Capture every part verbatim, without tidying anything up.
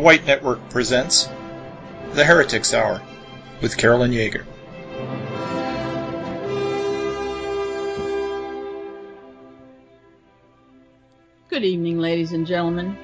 White Network presents The Heretics Hour with Carolyn Yeager. Good evening, ladies and gentlemen.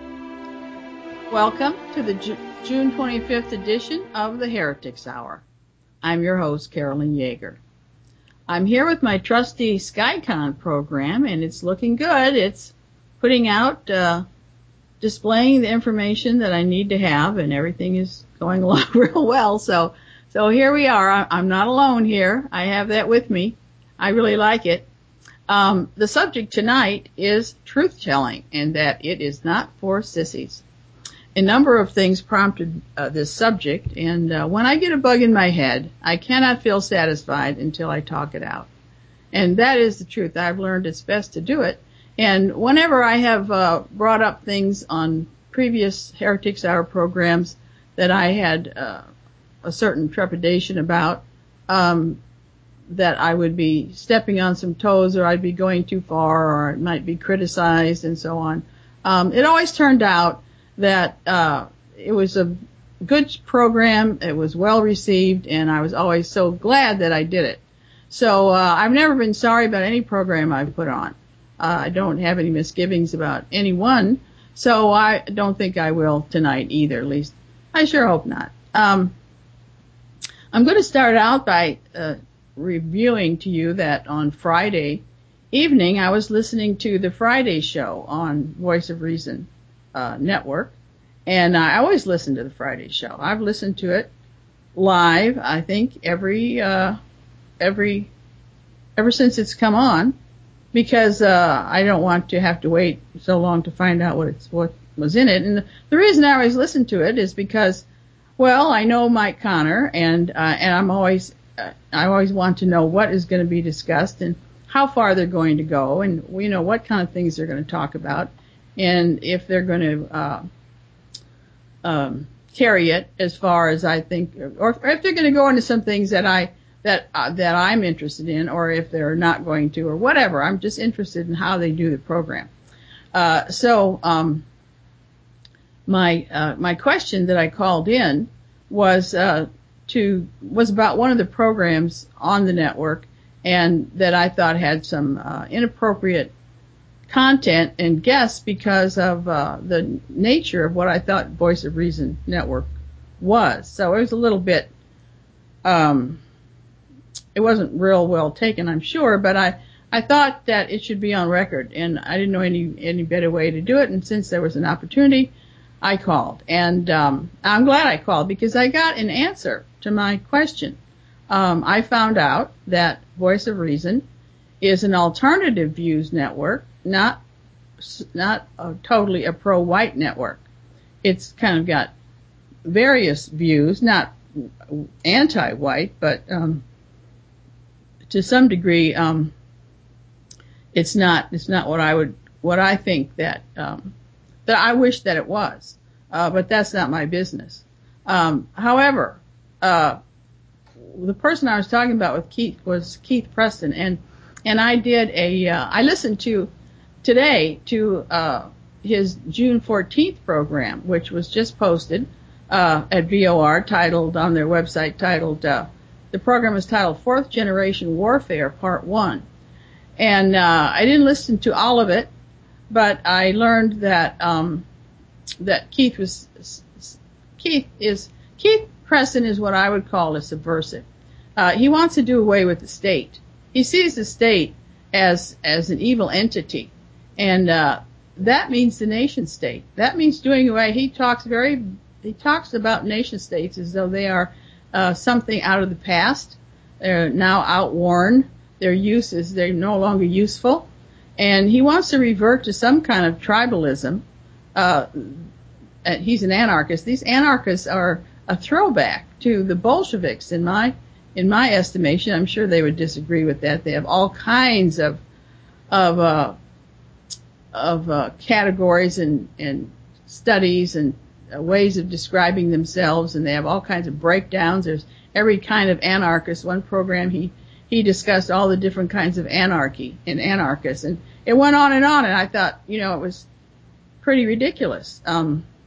Welcome to the Ju- June twenty-fifth edition of The Heretics Hour. I'm your host, Carolyn Yeager. I'm here with my trusty SkyCon program, and it's looking good. It's putting out, uh, displaying the information that I need to have, and everything is going along real well. So, so here we are. I'm not alone here. I have that with me. I really like it. Um, the subject tonight is truth-telling, and that it is not for sissies. A number of things prompted uh, this subject, and uh, when I get a bug in my head, I cannot feel satisfied until I talk it out. And that is the truth. I've learned it's best to do it. And whenever I have uh, brought up things on previous Heretics Hour programs that I had uh, a certain trepidation about, um, that I would be stepping on some toes, or I'd be going too far, or it might be criticized and so on, um, it always turned out that uh, it was a good program, it was well received, and I was always so glad that I did it. So uh, I've never been sorry about any program I've put on. Uh, I don't have any misgivings about any one, so I don't think I will tonight either, at least I sure hope not. Um, I'm going to start out by uh, reviewing to you that on Friday evening I was listening to the Friday show on Voice of Reason uh, network, and I always listen to the Friday show. I've listened to it live, I think, every uh, every ever since it's come on, because uh, I don't want to have to wait so long to find out what it's what was in it. And the reason I always listen to it is because, well, I know Mike Connor, and uh, and I'm always uh, I always want to know what is going to be discussed and how far they're going to go, and you know what kind of things they're going to talk about, and if they're going to uh, um, carry it as far as I think, or if they're going to go into some things that I that uh, that I'm interested in, or if they're not going to, or whatever. I'm just interested in how they do the program. Uh, so um, my uh, my question that I called in was uh, to was about one of the programs on the network, and that I thought had some uh, inappropriate content and guests because of uh, the nature of what I thought Voice of Reason Network was. So it was a little bit, um, it wasn't real well taken, I'm sure, but I, I thought that it should be on record, and I didn't know any, any better way to do it, and since there was an opportunity, I called. And um, I'm glad I called, because I got an answer to my question. Um, I found out that Voice of Reason is an alternative views network, not not a, totally a pro-white network. It's kind of got various views, not anti-white, but um, to some degree, um, it's not it's not what I would what I think that um, that I wish that it was. Uh, but that's not my business. Um, however, uh, the person I was talking about with Keith was Keith Preston, and and I did a uh, I listened to today to uh, his June fourteenth program, which was just posted uh, at V O R, titled on their website, titled uh, the program is titled Fourth Generation Warfare Part One, and uh, I didn't listen to all of it, but I learned that um, that Keith was Keith is Keith Preston is what I would call a subversive. Uh, he wants to do away with the state. He sees the state as as an evil entity, and uh, that means the nation state. That means doing away. He talks very he talks about nation states as though they are uh, something out of the past. They're now outworn. Their use is they're no longer useful, and he wants to revert to some kind of tribalism. Uh, he's an anarchist. These anarchists are a throwback to the Bolsheviks in my in my estimation. I'm sure they would disagree with that. They have all kinds of of uh, of uh, categories and, and studies and uh, ways of describing themselves, and they have all kinds of breakdowns. There's every kind of anarchist. One program he he discussed all the different kinds of anarchy and anarchists, and it went on and on. And I thought, you know, it was pretty ridiculous. Um,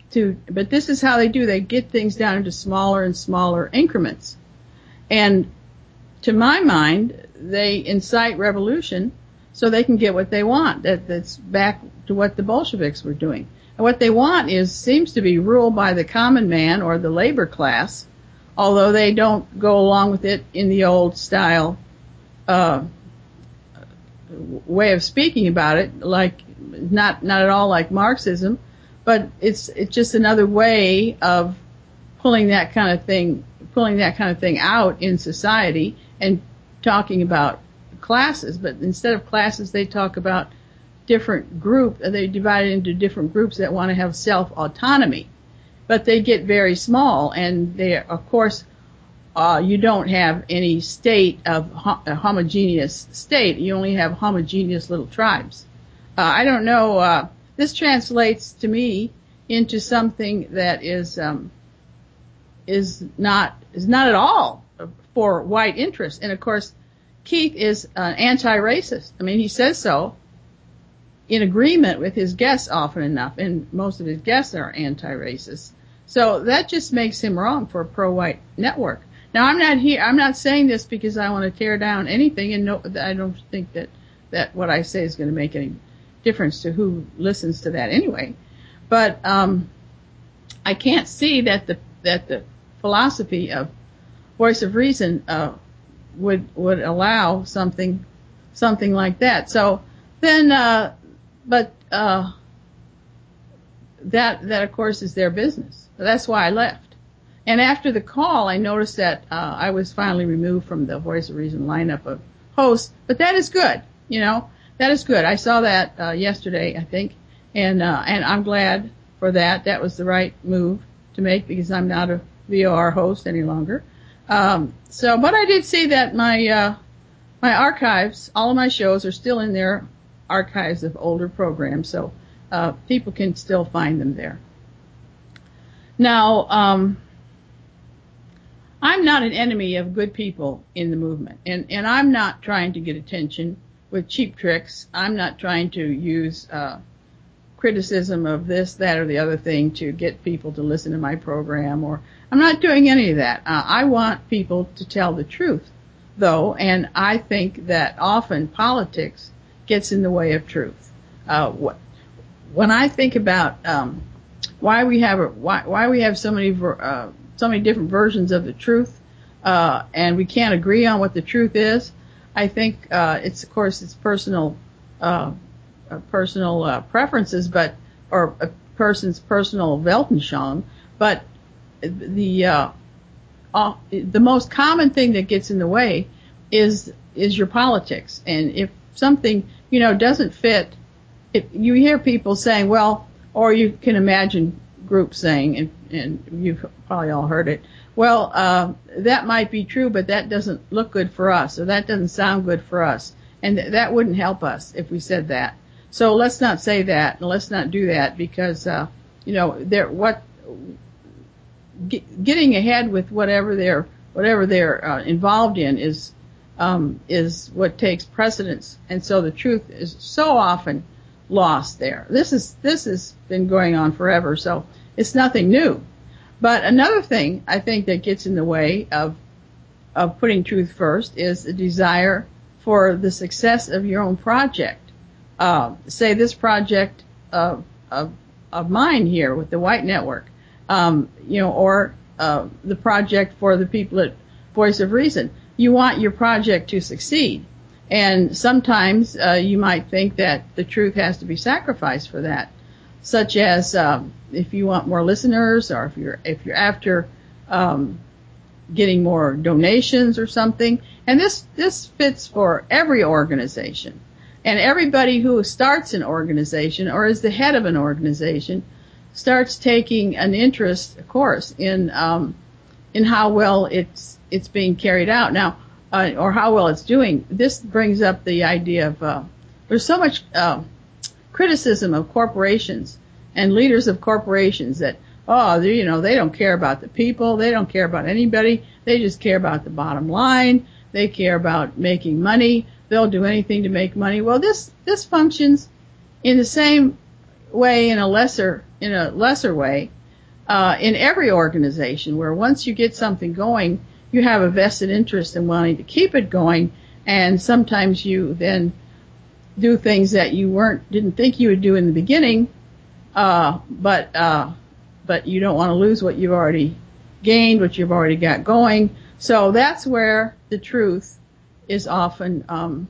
to, but this is how they do. They get things down into smaller and smaller increments. And to my mind, they incite revolution so they can get what they want. That, that's back to what the Bolsheviks were doing. And what they want is, seems to be ruled by the common man or the labor class, although they don't go along with it in the old style, uh, way of speaking about it, like, not, not at all like Marxism, but it's, it's just another way of pulling that kind of thing, pulling that kind of thing out in society and talking about classes. But instead of classes, they talk about different group, they divide it into different groups that want to have self-autonomy. But they get very small, and they, of course, uh, you don't have any state of ho- a homogeneous state. You only have homogeneous little tribes. Uh, I don't know, uh, this translates to me into something that is, um, is not, is not at all for white interests. And of course, Keith is uh, anti-racist. I mean, he says so in agreement with his guests often enough, and most of his guests are anti-racist. So that just makes him wrong for a pro-white network. Now, I'm not here, I'm not saying this because I want to tear down anything, and no, I don't think that, that what I say is going to make any difference to who listens to that anyway. But um, I can't see that the that the philosophy of Voice of Reason uh, would would allow something something like that. So then, uh, but uh, that that of course is their business. That's why I left. And after the call, I noticed that uh, I was finally removed from the Voice of Reason lineup of hosts. But that is good, you know. That is good. I saw that uh, yesterday, I think, and uh, and I'm glad for that. That was the right move to make because I'm not a V O R host any longer. Um, so, but I did see that my uh, my archives, all of my shows, are still in their archives of older programs, so uh, people can still find them there. Now, um, I'm not an enemy of good people in the movement, and and I'm not trying to get attention with cheap tricks. I'm not trying to use uh, criticism of this, that, or the other thing to get people to listen to my program, or I'm not doing any of that. Uh, I want people to tell the truth, though, and I think that often politics gets in the way of truth. Uh, what, when I think about um, why we have a, why, why we have so many ver, uh, so many different versions of the truth, uh, and we can't agree on what the truth is, I think uh, it's, of course, it's personal, uh, uh, personal uh, preferences, but or a person's personal Weltanschauung. But the uh, uh, the most common thing that gets in the way is is your politics. And if something you know doesn't fit, if you hear people saying, well, or you can imagine groups saying, and, and you've probably all heard it, well, uh, that might be true, but that doesn't look good for us, or that doesn't sound good for us. And th- that wouldn't help us if we said that. So let's not say that, and let's not do that, because, uh, you know, they're, what, get, getting ahead with whatever they're, whatever they're, uh, involved in is, um, is what takes precedence. And so the truth is so often lost there. This is, this has been going on forever, so it's nothing new. But another thing I think that gets in the way of of putting truth first is a desire for the success of your own project. Uh, say this project of, of of mine here with the White Network, um, you know, or uh, the project for the people at Voice of Reason. You want your project to succeed, and sometimes uh, you might think that the truth has to be sacrificed for that. Such as um, if you want more listeners, or if you're if you're after um, getting more donations or something. And this this fits for every organization, and everybody who starts an organization or is the head of an organization starts taking an interest, of course, in um, in how well it's it's being carried out now, uh, or how well it's doing. This brings up the idea of uh, there's so much. Uh, criticism of corporations and leaders of corporations that, oh, you know, they don't care about the people, they don't care about anybody, they just care about the bottom line, they care about making money, they'll do anything to make money. Well, this this functions in the same way, in a lesser in a lesser way, uh, in every organization, where once you get something going, you have a vested interest in wanting to keep it going, and sometimes you then do things that you weren't didn't think you would do in the beginning, uh, but uh, but you don't want to lose what you've already gained, what you've already got going. So that's where the truth is often um,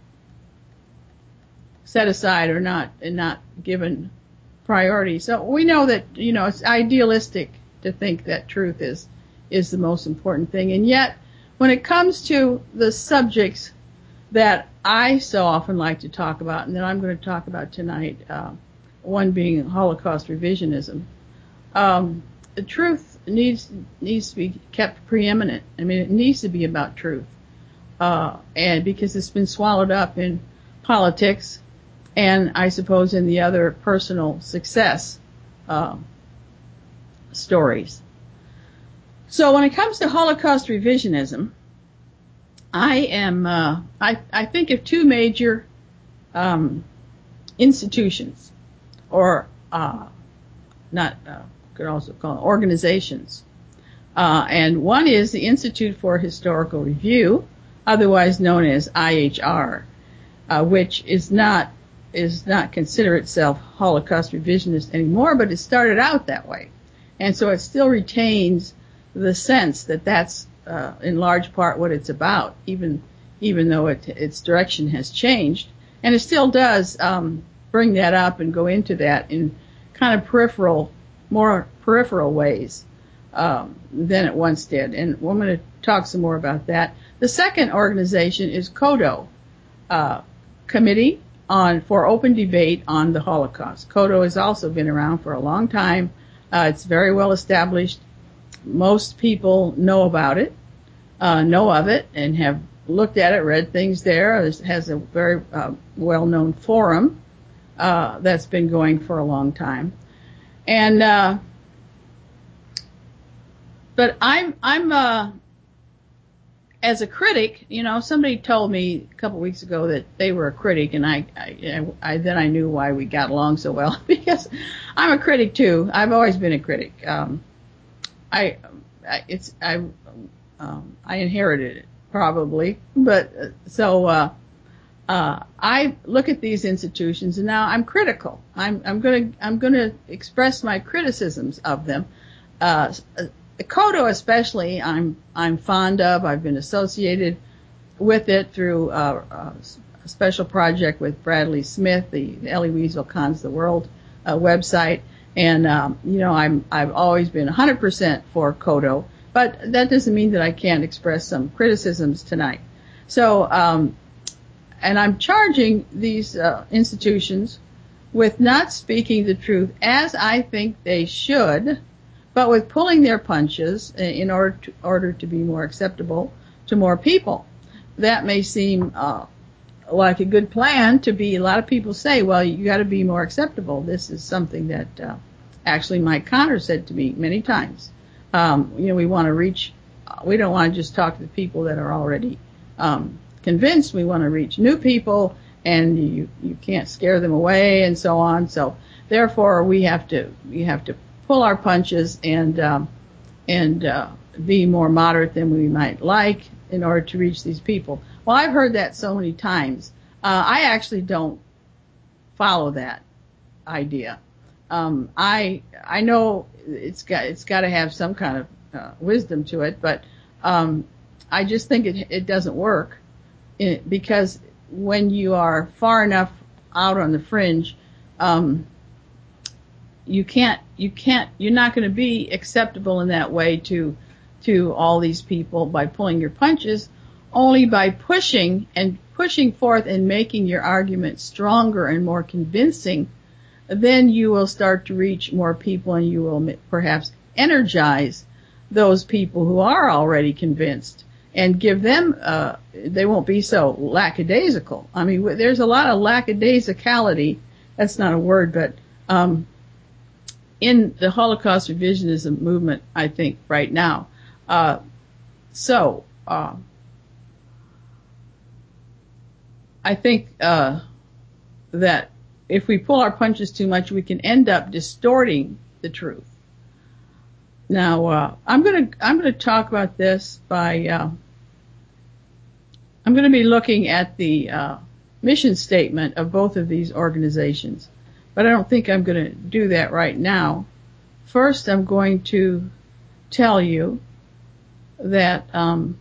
set aside or not and not given priority. So we know that, you know, it's idealistic to think that truth is is the most important thing, and yet when it comes to the subjects that I so often like to talk about, and that I'm going to talk about tonight, uh, one being Holocaust revisionism. Um, the truth needs needs to be kept preeminent. I mean, it needs to be about truth, uh, and because it's been swallowed up in politics, and I suppose in the other personal success uh, stories. So when it comes to Holocaust revisionism, I am, uh, I, I think of two major um, institutions, or uh, not, uh, could also call them organizations. Uh, and one is the Institute for Historical Review, otherwise known as I H R, uh, which is not is not consider itself Holocaust revisionist anymore, but it started out that way, and so it still retains the sense that that's Uh, in large part what it's about, even even though it, its direction has changed, and it still does um, bring that up and go into that in kind of peripheral, more peripheral ways um, than it once did. And we're going to talk some more about that. The second organization is CODO, uh, Committee on for Open Debate on the Holocaust. CODO has also been around for a long time. Uh, it's very well established. Most people know about it, uh, know of it, and have looked at it, read things there. It has a very uh, well-known forum uh, that's been going for a long time. And uh, but I'm I'm uh, as a critic, you know, somebody told me a couple weeks ago that they were a critic, and I, I, I then I knew why we got along so well, because I'm a critic too. I've always been a critic. Um, I, it's, I, um, I inherited it probably, but uh, so, uh, uh, I look at these institutions and now I'm critical. I'm, I'm gonna, I'm gonna express my criticisms of them. Uh, CODO especially, I'm, I'm fond of. I've been associated with it through, uh, a special project with Bradley Smith, the Elie Wiesel Cons the World, uh, website. And, um, you know, I'm, I've always been one hundred percent for CODO, but that doesn't mean that I can't express some criticisms tonight. So, um, and I'm charging these, uh, institutions with not speaking the truth as I think they should, but with pulling their punches in order to, order to be more acceptable to more people. That may seem, uh, like a good plan to be, a lot of people say, well, you got to be more acceptable. This is something that uh, actually Mike Connor said to me many times. Um, you know, we want to reach, we don't want to just talk to the people that are already um, convinced. We want to reach new people, and you you can't scare them away and so on. So therefore, we have to we have to pull our punches and um, and uh, be more moderate than we might like in order to reach these people. Well, I've heard that so many times. Uh, I actually don't follow that idea. Um, I I know it's got it's got to have some kind of uh, wisdom to it, but um, I just think it it doesn't work in, because when you are far enough out on the fringe, um, you can't you can't you're not going to be acceptable in that way to to all these people by pulling your punches. Only by pushing and pushing forth and making your argument stronger and more convincing, then you will start to reach more people, and you will perhaps energize those people who are already convinced and give them, uh, they won't be so lackadaisical. I mean, there's a lot of lackadaisicality, that's not a word, but um, in the Holocaust revisionism movement, I think, right now. Uh, so, uh, I think uh, that if we pull our punches too much, we can end up distorting the truth. Now, uh, I'm going to I'm going to talk about this by uh, I'm going to be looking at the uh, mission statement of both of these organizations, but I don't think I'm going to do that right now. First, I'm going to tell you that um,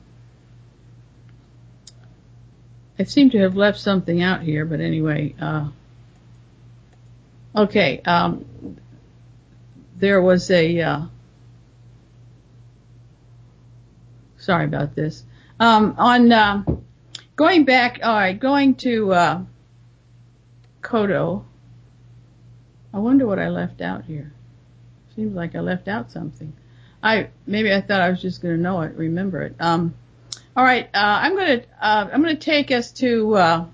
I seem to have left something out here, but anyway, uh, okay. Um, there was a uh, sorry about this. Um, on uh, going back, all right, going to uh, Kodo. I wonder what I left out here. Seems like I left out something. I maybe I thought I was just going to know it, remember it. Um, all right, uh, I'm going to uh, I'm going to take us to uh,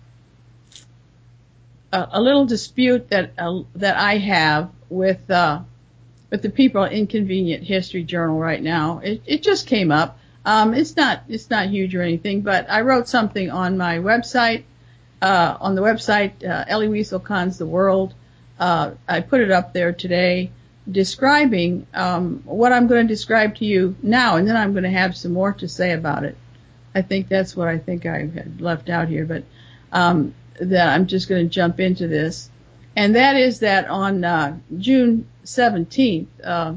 a, a little dispute that uh, that I have with uh, with the people at Inconvenient History Journal right now. It, it just came up. Um, it's not it's not huge or anything, but I wrote something on my website. Uh, on the website, uh, Elie Wiesel Cons the World. Uh, I put it up there today, describing um, what I'm going to describe to you now, and then I'm going to have some more to say about it. I think that's what I think I had left out here, but um, that I'm just going to jump into this, and that is that on uh, June seventeenth, uh,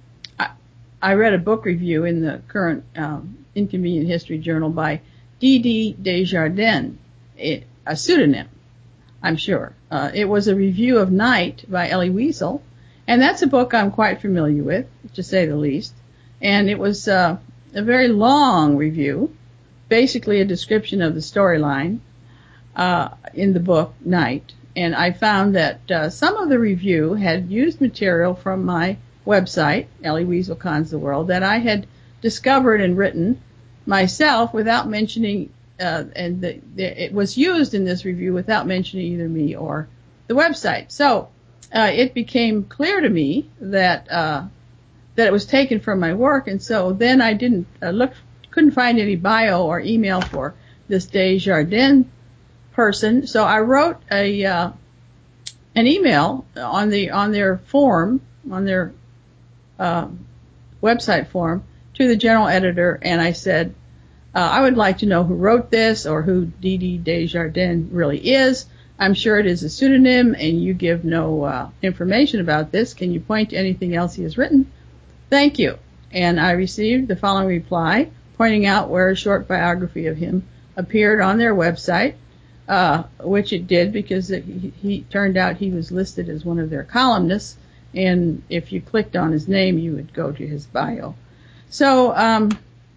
I, I read a book review in the current um, Inconvenient History Journal by D D Desjardins, it, a pseudonym, I'm sure. Uh, it was a review of Night by Elie Wiesel, and that's a book I'm quite familiar with, to say the least. And it was uh, a very long review, basically a description of the storyline uh, in the book Night. And I found that uh, some of the review had used material from my website, Elie Wiesel Cons the World, that I had discovered and written myself without mentioning, uh, and the, the, it was used in this review without mentioning either me or the website. So uh, it became clear to me that uh, that it was taken from my work, and so then I didn't uh, look, couldn't find any bio or email for this Desjardins person. So I wrote a uh, an email on the on their form on their uh, website form to the general editor, and I said, uh, I would like to know who wrote this or who D D Desjardins really is. I'm sure it is a pseudonym, and you give no uh, information about this. Can you point to anything else he has written? Thank you. And I received the following reply, pointing out where a short biography of him appeared on their website, uh, which it did because it, he, he turned out he was listed as one of their columnists, and if you clicked on his name, you would go to his bio. So um,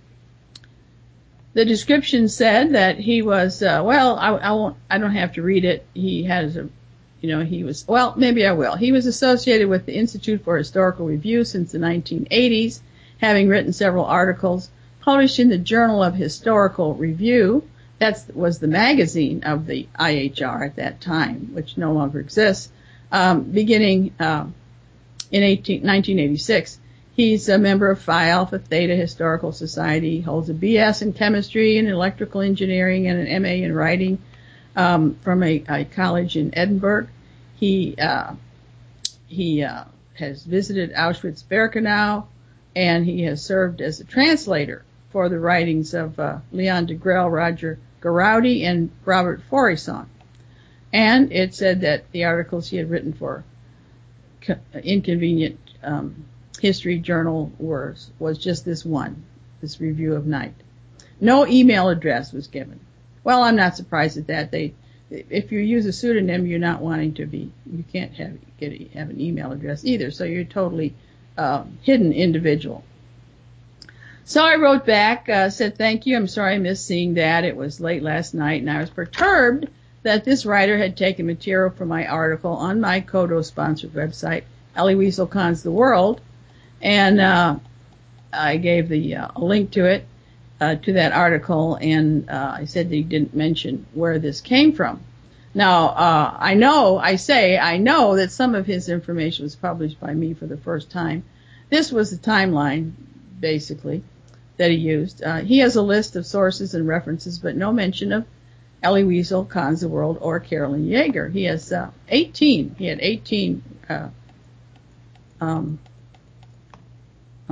the description said that he was, uh, well, I, I won't, I don't have to read it. He has a, you know, he was, well, maybe I will. He was associated with the Institute for Historical Review since the nineteen eighties, having written several articles published in the Journal of Historical Review. That was the magazine of the I H R at that time, which no longer exists, um, beginning uh, in nineteen eighty-six. He's a member of Phi Alpha Theta Historical Society, holds a B S in chemistry and electrical engineering and an M A in writing um, from a, a college in Edinburgh. He uh, he uh, has visited Auschwitz-Birkenau, and he has served as a translator for the writings of uh, Leon Degrelle, Roger Garaudy, and Robert Faurisson. And it said that the articles he had written for Inconvenient um, History Journal was, was just this one, this review of Night. No email address was given. Well, I'm not surprised at that. They, if you use a pseudonym, you're not wanting to be, you can't have get a, have an email address either, so you're a totally uh, hidden individual. So I wrote back, uh, said thank you. I'm sorry I missed seeing that. It was late last night, and I was perturbed that this writer had taken material from my article on my Kodo-sponsored website, Elie Wiesel Cons the World, and uh, I gave the uh, a link to it, uh, to that article, and uh, I said that he didn't mention where this came from. Now, uh, I know, I say, I know that some of his information was published by me for the first time. This was the timeline, basically, that he used. Uh, he has a list of sources and references, but no mention of Elie Wiesel, Cons the World, or Carolyn Yeager. He has uh, eighteen. He had eighteen uh, um,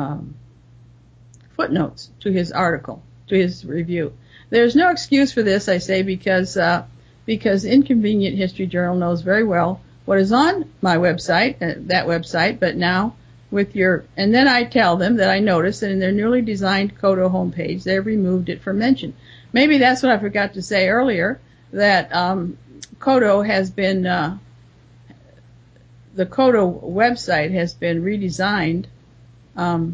um, footnotes to his article, to his review. There's no excuse for this, I say, because uh, because Inconvenient History Journal knows very well what is on my website, uh, that website, but now with your, and then I tell them that I noticed that in their newly designed Kodo homepage, they've removed it from mention. Maybe that's what I forgot to say earlier, that um, Kodo has been, uh, the Kodo website has been redesigned. Um,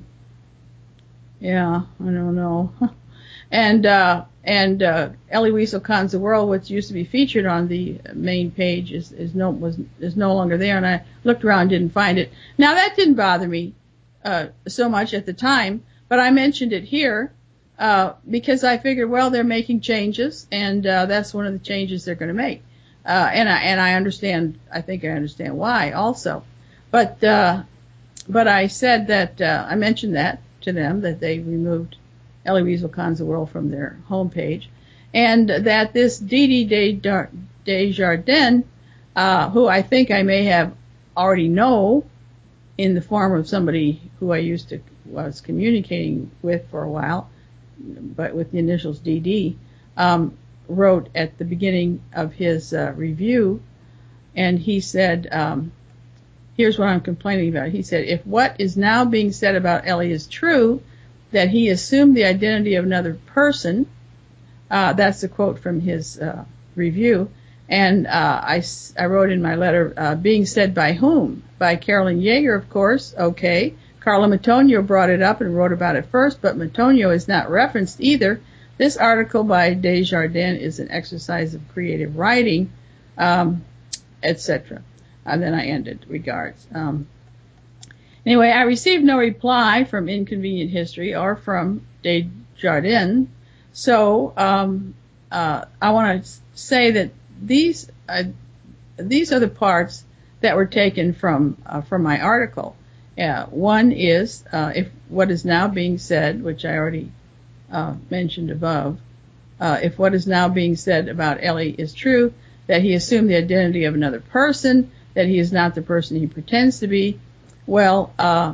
yeah, I don't know. and, uh, and, uh, Eloise Ocon's The World, which used to be featured on the main page, is, is no, was, is no longer there, and I looked around and didn't find it. Now that didn't bother me, uh, so much at the time, but I mentioned it here, uh, because I figured, well, they're making changes, and, uh, that's one of the changes they're gonna make. Uh, and I, and I understand, I think I understand why also. But, uh, but I said that, uh, I mentioned that to them, that they removed Eloise Ocon's The World from their homepage, and that this Didi Desjardins, uh, who I think I may have already know in the form of somebody who I used to, was communicating with for a while, but with the initials D D, um, wrote at the beginning of his uh, review, and he said, um, here's what I'm complaining about. He said, if what is now being said about Ellie is true, that he assumed the identity of another person, uh, that's a quote from his uh, review, and uh, I, I wrote in my letter, uh, being said by whom? By Carolyn Yeager, of course, okay. Carla Matonio brought it up and wrote about it first, but Matonio is not referenced either. This article by Desjardins is an exercise of creative writing, um, et cetera. And then I ended, regards. Um, anyway, I received no reply from Inconvenient History or from Desjardins, so um, uh, I want to say that these uh, these are the parts that were taken from uh, from my article. Uh, one is uh, if what is now being said, which I already uh, mentioned above, uh, if what is now being said about Ellie is true, that he assumed the identity of another person, that he is not the person he pretends to be. Well, uh,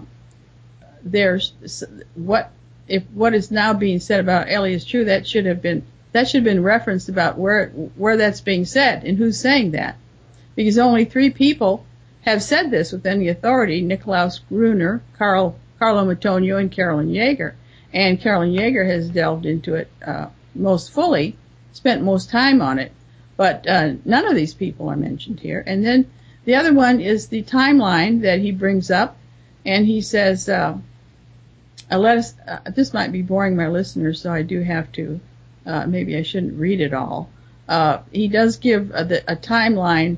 there's what if what is now being said about Ellie is true. That should have been that should have been referenced about where where that's being said and who's saying that, because only three people have said this with any authority: Nikolaus Gruner, Carl Carlo Matonio, and Carolyn Yeager. And Carolyn Yeager has delved into it uh, most fully, spent most time on it, but uh, none of these people are mentioned here. And then the other one is the timeline that he brings up, and he says, uh, uh, let us, uh, this might be boring my listeners, so I do have to, uh, maybe I shouldn't read it all. Uh, he does give a, the, a timeline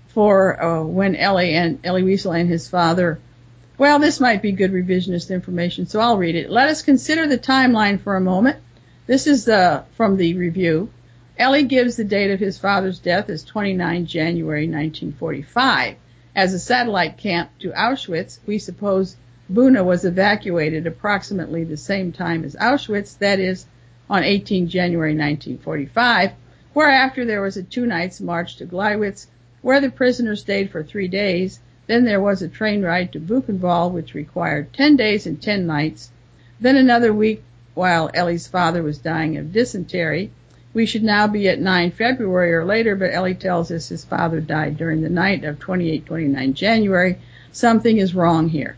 for uh, when Ellie and Ellie Wiesel and his father, well, this might be good revisionist information, so I'll read it. Let us consider the timeline for a moment. This is uh, from the review. Ellie gives the date of his father's death as the twenty-ninth of January nineteen forty-five. As a satellite camp to Auschwitz, we suppose Buna was evacuated approximately the same time as Auschwitz, that is, on the eighteenth of January nineteen forty-five, whereafter there was a two nights march to Gleiwitz, where the prisoners stayed for three days. Then there was a train ride to Buchenwald, which required ten days and ten nights. Then another week while Ellie's father was dying of dysentery. We should now be at the ninth of February or later, but Ellie tells us his father died during the night of the twenty-eighth, twenty-ninth of January. Something is wrong here.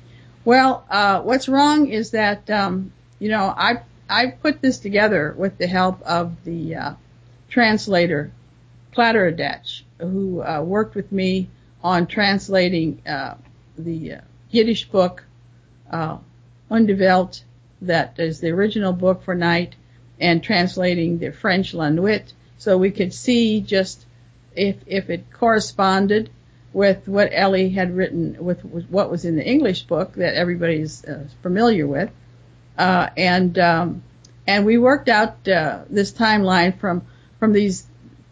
Well, uh, what's wrong is that, um, you know, I I put this together with the help of the uh, translator, Kladderadatsch, who uh, worked with me on translating uh, the uh, Yiddish book, uh, Undewelt, that is the original book for Night, and translating the French La Nuit, so we could see just if if it corresponded with what Ellie had written, with, with what was in the English book that everybody's uh, familiar with, uh, and um, and we worked out uh, this timeline from from these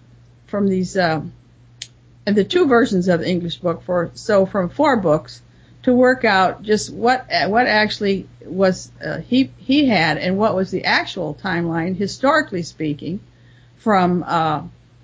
from these uh, and the two versions of the English book, for so from four books, to work out just what what actually was uh, he he had and what was the actual timeline, historically speaking, from uh,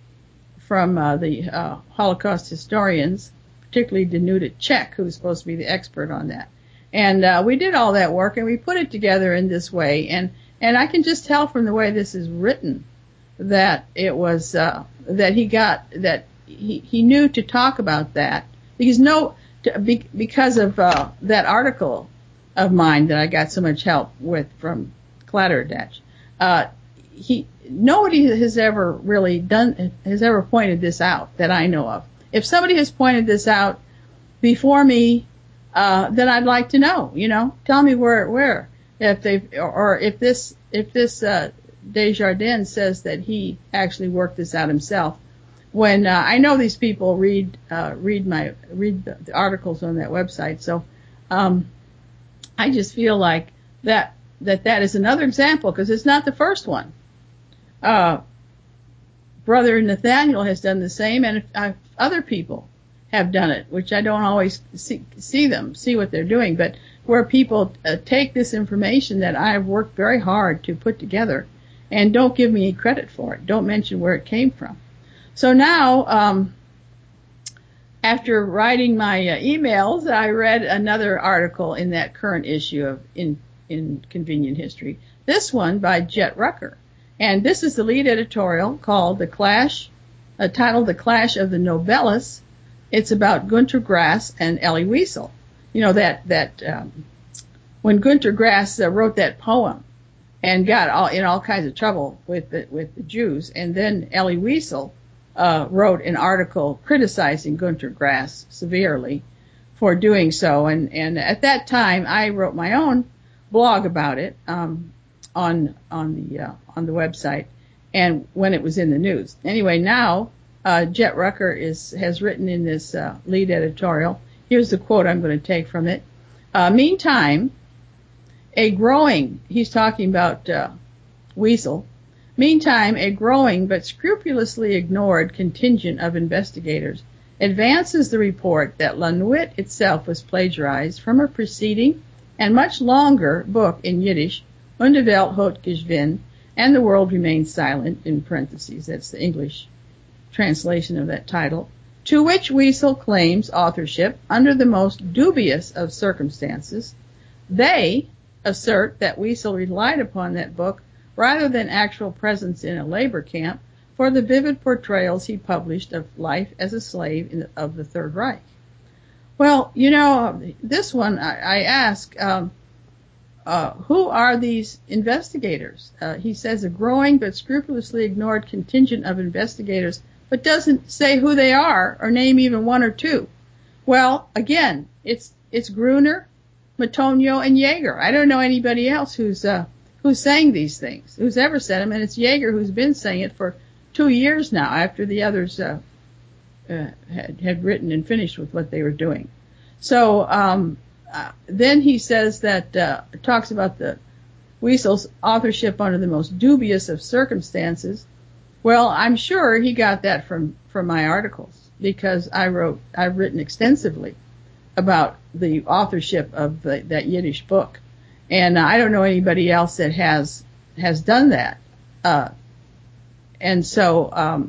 from uh, the uh, Holocaust historians, particularly Danuta Czech, who's supposed to be the expert on that. And uh, we did all that work, and we put it together in this way. And and I can just tell from the way this is written that it was uh, that he got that he he knew to talk about that because no to, be, because of uh, that article of mine that I got so much help with from Kladderadatsch. Uh, he nobody has ever really done has ever pointed this out that I know of. If somebody has pointed this out before me, uh, then I'd like to know. You know, tell me where where if they or if this if this uh, Desjardins says that he actually worked this out himself. When uh, I know these people read uh, read my read the, the articles on that website, so um, I just feel like that that that is another example because it's not the first one. Uh, Brother Nathaniel has done the same, and uh, other people have done it, which I don't always see, see them, see what they're doing, but where people uh, take this information that I have worked very hard to put together and don't give me any credit for it, don't mention where it came from. So now, um, after writing my uh, emails, I read another article in that current issue of in, in Convenient History, this one by Jet Rucker. And this is the lead editorial called The Clash, uh, titled The Clash of the Nobelis. It's about Gunter Grass and Elie Wiesel. You know, that, that, um, when Gunter Grass uh, wrote that poem and got all, in all kinds of trouble with the, with the Jews, and then Elie Wiesel, uh, wrote an article criticizing Gunter Grass severely for doing so. And, and at that time, I wrote my own blog about it, um, on, on the, uh, on the website and when it was in the news. Anyway, now, Uh, Jet Rucker is, has written in this uh, lead editorial. Here's the quote I'm going to take from it. Uh, meantime, a growing, he's talking about uh, Wiesel, meantime, a growing but scrupulously ignored contingent of investigators advances the report that La Nuit itself was plagiarized from a preceding and much longer book in Yiddish, Und die Welt hat geschwind, and the world remains silent, in parentheses, that's the English translation of that title, to which Wiesel claims authorship under the most dubious of circumstances. They assert that Wiesel relied upon that book rather than actual presence in a labor camp for the vivid portrayals he published of life as a slave in the, of the Third Reich. Well, you know, this one I, I ask, um, uh, who are these investigators? Uh, he says a growing but scrupulously ignored contingent of investigators, but doesn't say who they are or name even one or two. Well, again, it's it's Gruner, Matonio, and Yeager. I don't know anybody else who's uh, who's saying these things, who's ever said them, and it's Yeager who's been saying it for two years now after the others uh, uh, had, had written and finished with what they were doing. So um, uh, then he says that, uh, talks about the Wiesel's authorship under the most dubious of circumstances. Well, I'm sure he got that from, from my articles because I wrote, I've written extensively about the authorship of the, that Yiddish book. And I don't know anybody else that has, has done that. Uh, and so, um,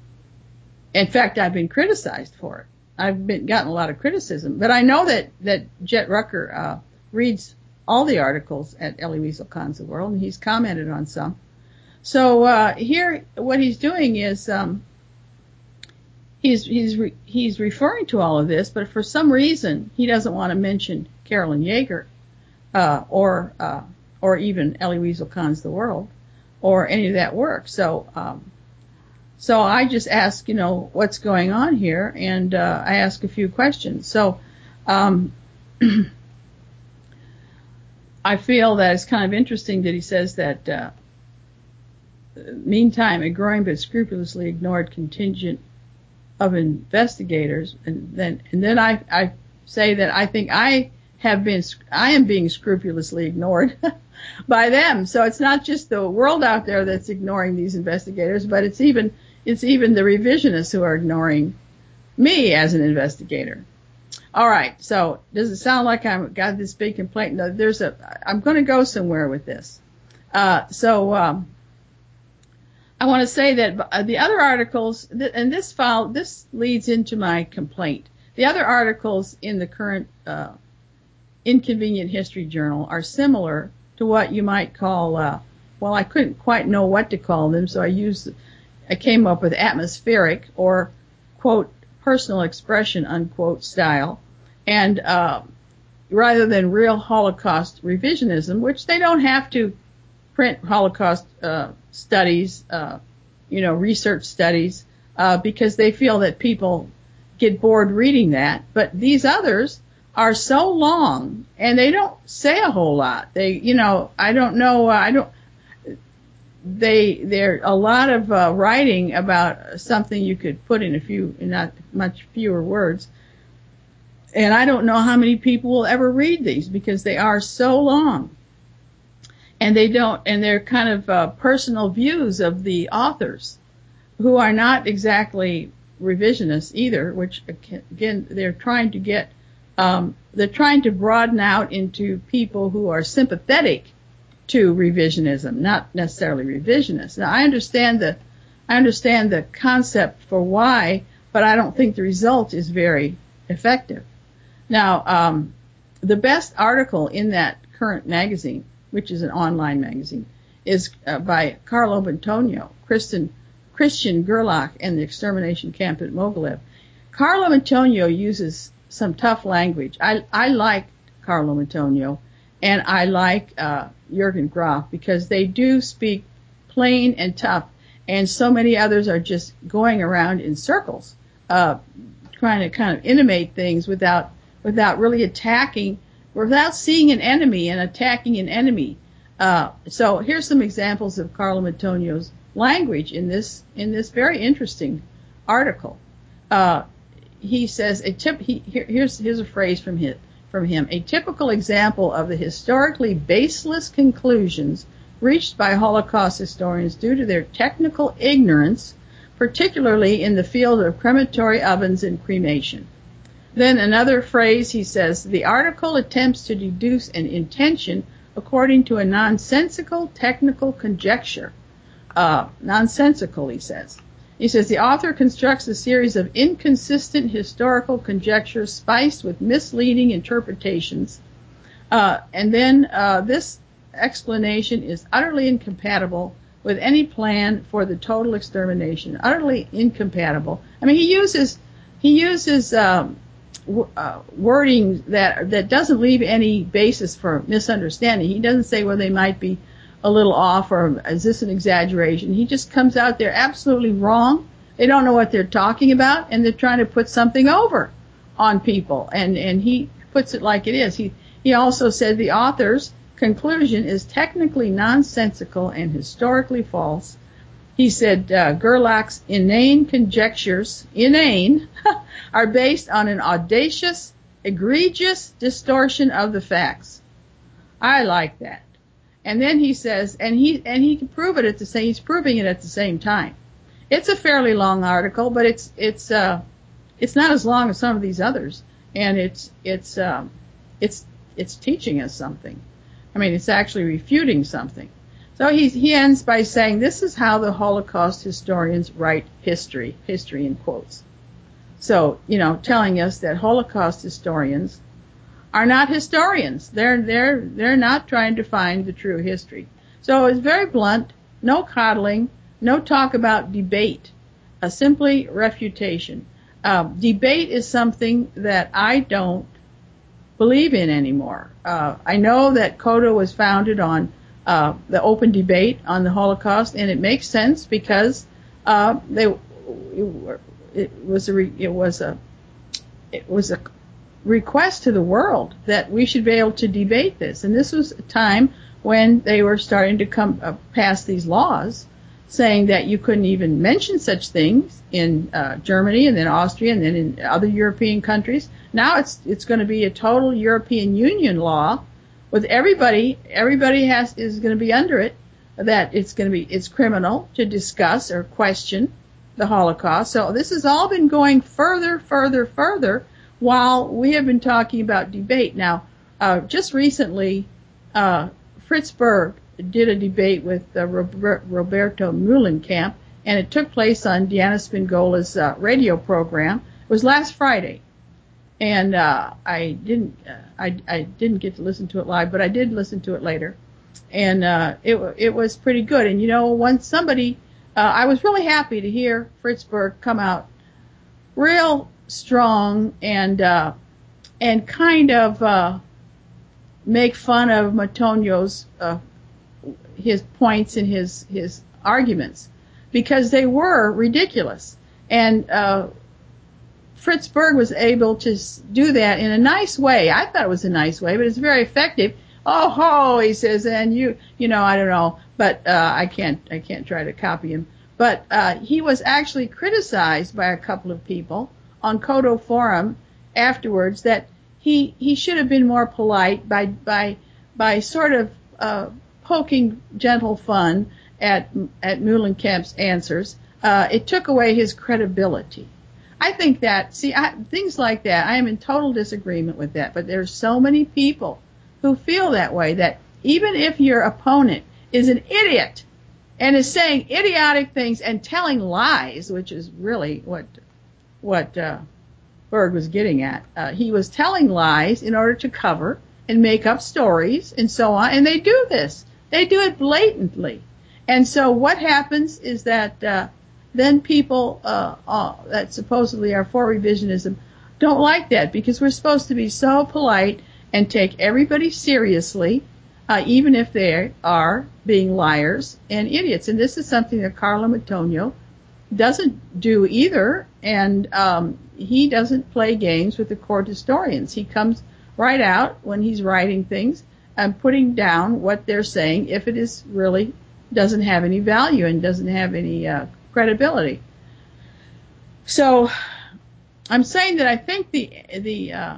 in fact, I've been criticized for it. I've been, gotten a lot of criticism, but I know that, that Jet Rucker, uh, reads all the articles at Elie Wiesel Cons the World, and he's commented on some. So uh, here, what he's doing is um, he's he's re- he's referring to all of this, but for some reason he doesn't want to mention Carolyn Yeager uh, or uh, or even Elie Wiesel Cons the World or any of that work. So um, so I just ask, you know, what's going on here, and uh, I ask a few questions. So um, I feel that it's kind of interesting that he says that. Uh, Meantime, a growing but scrupulously ignored contingent of investigators, and then and then I, I say that I think I have been I am being scrupulously ignored by them. So it's not just the world out there that's ignoring these investigators, but it's even it's even the revisionists who are ignoring me as an investigator. All right. So does it sound like I've got this big complaint? No, there's a I'm going to go somewhere with this. Uh, so. Um, I want to say that the other articles, and this file, this leads into my complaint. The other articles in the current uh, Inconvenient History Journal are similar to what you might call, uh, well, I couldn't quite know what to call them, so I used, I came up with atmospheric or, quote, personal expression, unquote, style. And uh, rather than real Holocaust revisionism, which they don't have to print Holocaust uh, studies, uh, you know, research studies, uh, because they feel that people get bored reading that. But these others are so long, and they don't say a whole lot. They, you know, I don't know, uh, I don't, they, they're a lot of uh, writing about something you could put in a few, not much fewer words. And I don't know how many people will ever read these because they are so long. And they don't, and they're kind of uh, personal views of the authors who are not exactly revisionists either, which again, they're trying to get, um, they're trying to broaden out into people who are sympathetic to revisionism, not necessarily revisionists. Now, I understand the, I understand the concept for why, but I don't think the result is very effective. Now, um, the best article in that current magazine, which is an online magazine, is uh, by Carlo Antonio, Christian, Christian Gerlach, and the extermination camp at Mogilev. Carlo Antonio uses some tough language. I, I like Carlo Antonio, and I like uh, Jürgen Graf because they do speak plain and tough, and so many others are just going around in circles, uh, trying to kind of intimate things without without really attacking, without seeing an enemy and attacking an enemy. Uh, so here's some examples of Carlo Antonio's language in this in this very interesting article. Uh, he says a tip. He, here, here's here's a phrase from his, from him. A typical example of the historically baseless conclusions reached by Holocaust historians due to their technical ignorance, particularly in the field of crematory ovens and cremation. Then another phrase, he says, the article attempts to deduce an intention according to a nonsensical technical conjecture. Uh, nonsensical, he says. He says the author constructs a series of inconsistent historical conjectures spiced with misleading interpretations. Uh, and then uh, this explanation is utterly incompatible with any plan for the total extermination. Utterly incompatible. I mean, he uses he uses um, Uh, wording that that doesn't leave any basis for misunderstanding. He doesn't say, well, they might be a little off or is this an exaggeration. He just comes out there absolutely wrong. They don't know what they're talking about, and they're trying to put something over on people. And and he puts it like it is. He he also said the author's conclusion is technically nonsensical and historically false. He said uh, Gerlach's inane conjectures, inane, are based on an audacious, egregious distortion of the facts. I like that. And then he says, and he and he can prove it at the same. He's proving it at the same time. It's a fairly long article, but it's it's uh it's not as long as some of these others, and it's it's um it's it's teaching us something. I mean, it's actually refuting something. So he, he ends by saying, this is how the Holocaust historians write history, history in quotes. So, you know, telling us that Holocaust historians are not historians. They're, they're, they're not trying to find the true history. So it's very blunt, no coddling, no talk about debate, a simply refutation. Uh, debate is something that I don't believe in anymore. Uh, I know that CODA was founded on Uh, the open debate on the Holocaust, and it makes sense because uh, they it was a it was a it was a request to the world that we should be able to debate this, and this was a time when they were starting to come uh, pass these laws saying that you couldn't even mention such things in uh, Germany and then Austria and then in other European countries. Now it's it's going to be a total European Union law. With everybody, everybody has is going to be under it. That it's going to be it's criminal to discuss or question the Holocaust. So this has all been going further, further, further, while we have been talking about debate. Now, uh, just recently, uh, Fritz Berg did a debate with uh, Roberto Mühlenkamp, and it took place on Diana Spingola's uh, radio program. It was last Friday. and uh, I didn't uh, I I didn't get to listen to it live, but I did listen to it later, and uh, it it was pretty good. And you know, once somebody, uh, I was really happy to hear Fritz Berg come out real strong and uh, and kind of uh, make fun of Matonio's uh, his points and his his arguments, because they were ridiculous. And uh, Fritz Berg was able to do that in a nice way. I thought it was a nice way, but it's very effective. Oh ho, he says, and you, you know, I don't know, but uh, I can't, I can't try to copy him. But uh, he was actually criticized by a couple of people on Kodo Forum afterwards that he he should have been more polite by by by sort of uh, poking gentle fun at at Muhlenkamp's answers. Uh, it took away his credibility. I think that, see, I, things like that, I am in total disagreement with that, but there's so many people who feel that way, that even if your opponent is an idiot and is saying idiotic things and telling lies, which is really what what uh, Berg was getting at, uh, he was telling lies in order to cover and make up stories and so on, and they do this. They do it blatantly. And so what happens is that uh, then people uh, uh, that supposedly are for revisionism don't like that, because we're supposed to be so polite and take everybody seriously, uh, even if they are being liars and idiots. And this is something that Carlo Matonio doesn't do either, and um, he doesn't play games with the court historians. He comes right out when he's writing things and putting down what they're saying, if it is really doesn't have any value and doesn't have any uh, credibility. So I'm saying that I think the the uh,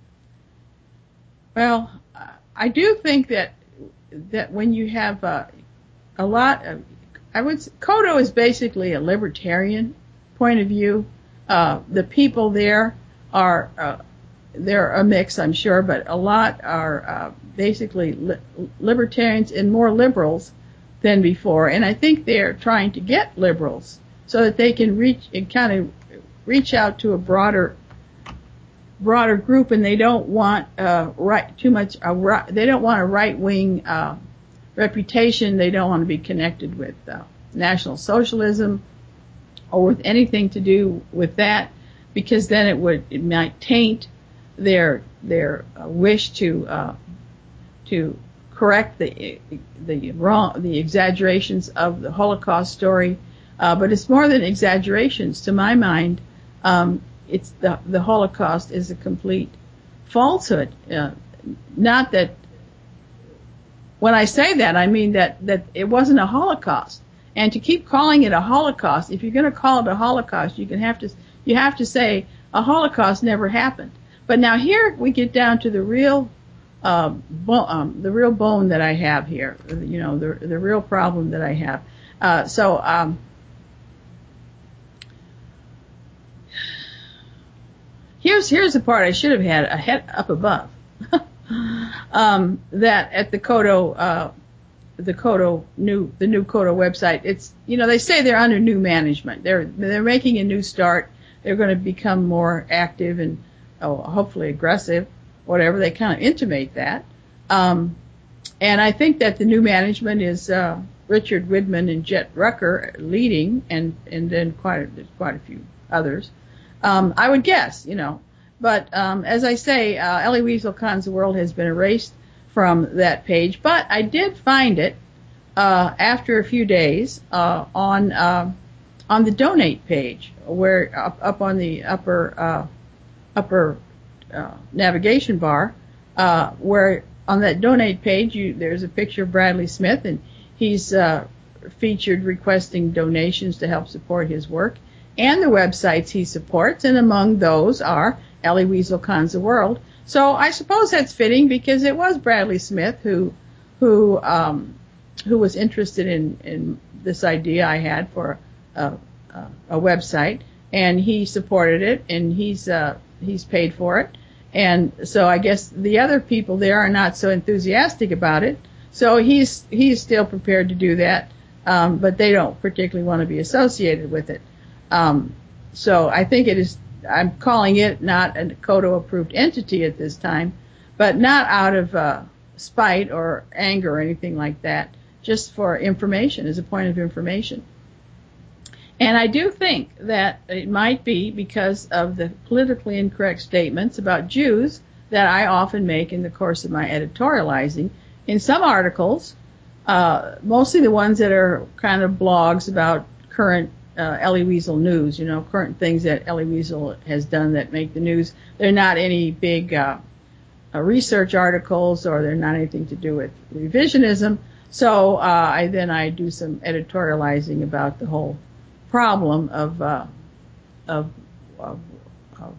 well, I do think that that when you have uh, a lot of, I would say, Kodo is basically a libertarian point of view. Uh, the people there are uh, they're a mix, I'm sure, but a lot are uh, basically li- libertarians and more liberals than before. And I think they're trying to get liberals so that they can reach and kind of reach out to a broader broader group, and they don't want uh, right too much. A right, they don't want a right wing uh, reputation. They don't want to be connected with uh, National Socialism or with anything to do with that, because then it would it might taint their their uh, wish to uh, to correct the the wrong the exaggerations of the Holocaust story. Uh, but it's more than exaggerations, to my mind. Um, it's the the Holocaust is a complete falsehood. Uh, not that when I say that, I mean that that it wasn't a Holocaust. And to keep calling it a Holocaust, if you're going to call it a Holocaust, you can have to you have to say a Holocaust never happened. But now here we get down to the real uh, bo- um, the real bone that I have here. You know, the the real problem that I have. Uh, so. Um, Here's here's the part I should have had a head up above. um, that at the Kodo, uh, the Kodo new the new Kodo website, it's you know they say they're under new management. They're they're making a new start. They're going to become more active and oh, hopefully aggressive, whatever. They kind of intimate that. Um, and I think that the new management is uh, Richard Widman and Jet Rucker leading, and and then quite a, there's quite a few others. Um, I would guess, you know, but um, as I say, uh, Elie Wiesel Kahn's World has been erased from that page, but I did find it uh, after a few days uh, on uh, on the donate page, where up, up on the upper uh, upper uh, navigation bar, uh, where on that donate page you, there's a picture of Bradley Smith, and he's uh, featured requesting donations to help support his work and the websites he supports, and among those are Elie Wiesel Kahn's World. So I suppose that's fitting, because it was Bradley Smith who who um, who was interested in, in this idea I had for a, a, a website, and he supported it, and he's uh, he's paid for it. And so I guess the other people there are not so enthusiastic about it. So he's he's still prepared to do that, um, but they don't particularly want to be associated with it. Um, so I think it is I'm calling it not a Kodo-approved entity at this time, but not out of uh, spite or anger or anything like that, just for information, as a point of information. And I do think that it might be because of the politically incorrect statements about Jews that I often make in the course of my editorializing. In some articles, uh, mostly the ones that are kind of blogs about current uh, Elie Wiesel news, you know, current things that Elie Wiesel has done that make the news. They're not any big uh, uh, research articles, or they're not anything to do with revisionism. So uh, I then I do some editorializing about the whole problem of, uh, of, of, of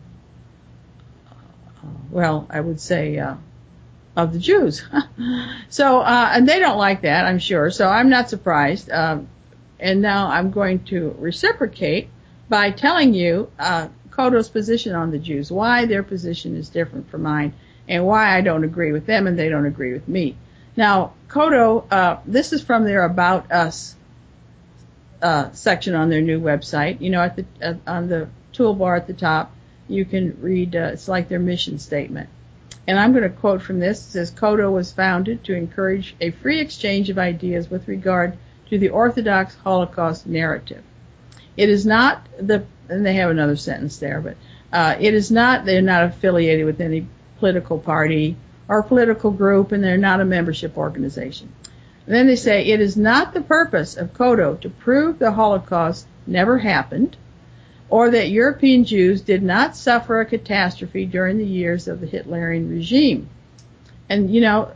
uh, well, I would say, uh, of the Jews. So, uh, and they don't like that, I'm sure. So I'm not surprised. Um, and now I'm going to reciprocate by telling you, uh, Kodo's position on the Jews, why their position is different from mine, and why I don't agree with them and they don't agree with me. Now, Kodo, uh, this is from their About Us Uh, section on their new website. You know, at the uh, on the toolbar at the top, you can read. Uh, it's like their mission statement, and I'm going to quote from this. It says, "Kodo was founded to encourage a free exchange of ideas with regard to the Orthodox Holocaust narrative. It is not the," and they have another sentence there, but uh, it is not. They're not affiliated with any political party or political group, and they're not a membership organization. And then they say, "It is not the purpose of Kodo to prove the Holocaust never happened, or that European Jews did not suffer a catastrophe during the years of the Hitlerian regime." And, you know,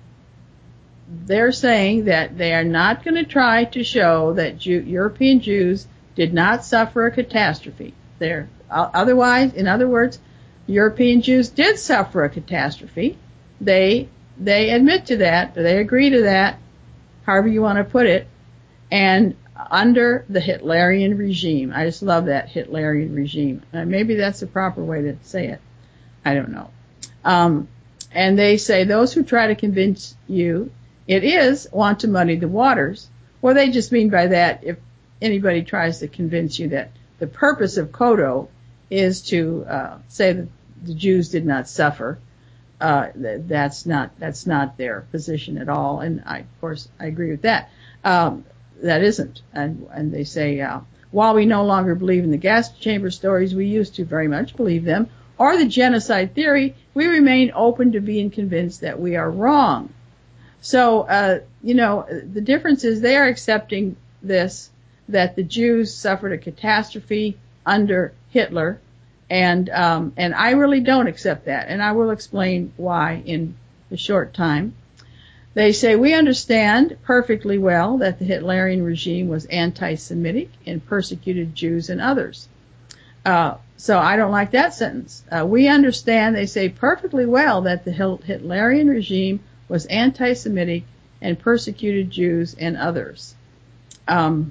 they're saying that they are not going to try to show that Jew, European Jews did not suffer a catastrophe. They're, otherwise, in other words, European Jews did suffer a catastrophe. They, they admit to that, they agree to that, however you want to put it, and under the Hitlerian regime. I just love that, Hitlerian regime. Uh, maybe that's the proper way to say it. I don't know. Um, and they say those who try to convince you it is want to muddy the waters. Well, they just mean by that, if anybody tries to convince you that the purpose of Kodo is to uh, say that the Jews did not suffer, Uh, that's not that's not their position at all, and I, of course I agree with that. Um, that isn't, and and they say uh, while we no longer believe in the gas chamber stories, we used to very much believe them, or the genocide theory, we remain open to being convinced that we are wrong. So uh, you know, the difference is they are accepting this, that the Jews suffered a catastrophe under Hitler. And um, and I really don't accept that, and I will explain why in a short time. They say, "We understand perfectly well that the Hitlerian regime was anti-Semitic and persecuted Jews and others." Uh, so I don't like that sentence. Uh, we understand, they say, perfectly well that the Hitlerian regime was anti-Semitic and persecuted Jews and others. Um,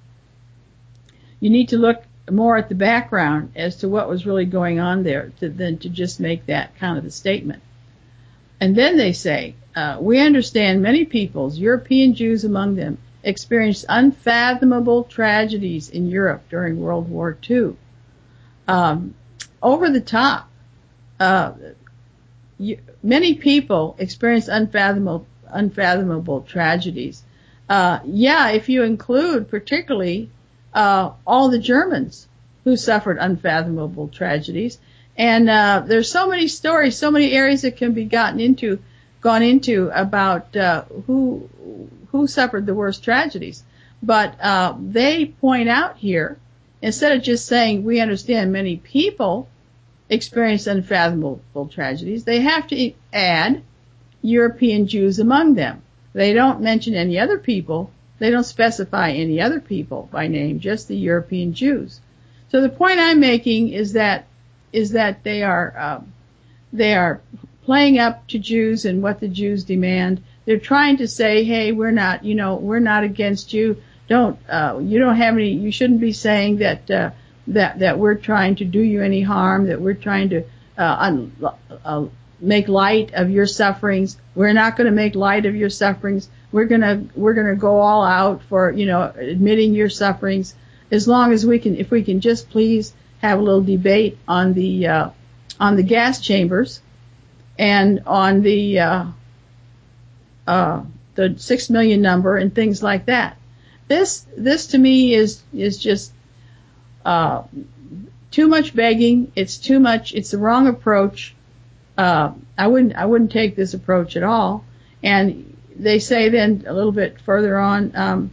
you need to look more at the background as to what was really going on there to, than to just make that kind of a statement. And then they say, uh, "We understand many peoples, European Jews among them, experienced unfathomable tragedies in Europe during World War Two. Um, over the top. Uh, you, many people experienced unfathomable, unfathomable tragedies. Uh, yeah, if you include particularly uh, all the Germans who suffered unfathomable tragedies. And uh, there's so many stories, so many areas that can be gotten into, gone into about uh, who who suffered the worst tragedies. But uh, they point out here, instead of just saying we understand many people experienced unfathomable tragedies, they have to add European Jews among them. They don't mention any other people. They don't specify any other people by name, just the European Jews. So the point I'm making is that is that they are um, they are playing up to Jews and what the Jews demand. They're trying to say, hey, we're not, you know, we're not against you. Don't uh, you don't have any. You shouldn't be saying that uh, that that we're trying to do you any harm. That we're trying to uh, un, uh, make light of your sufferings. We're not going to make light of your sufferings. We're gonna we're gonna go all out for, you know, admitting your sufferings, as long as we can, if we can just please have a little debate on the uh, on the gas chambers and on the uh, uh, the six million number and things like that. This this to me is is just uh, too much begging. It's too much. It's the wrong approach. Uh, I wouldn't I wouldn't take this approach at all. And they say then a little bit further on, um,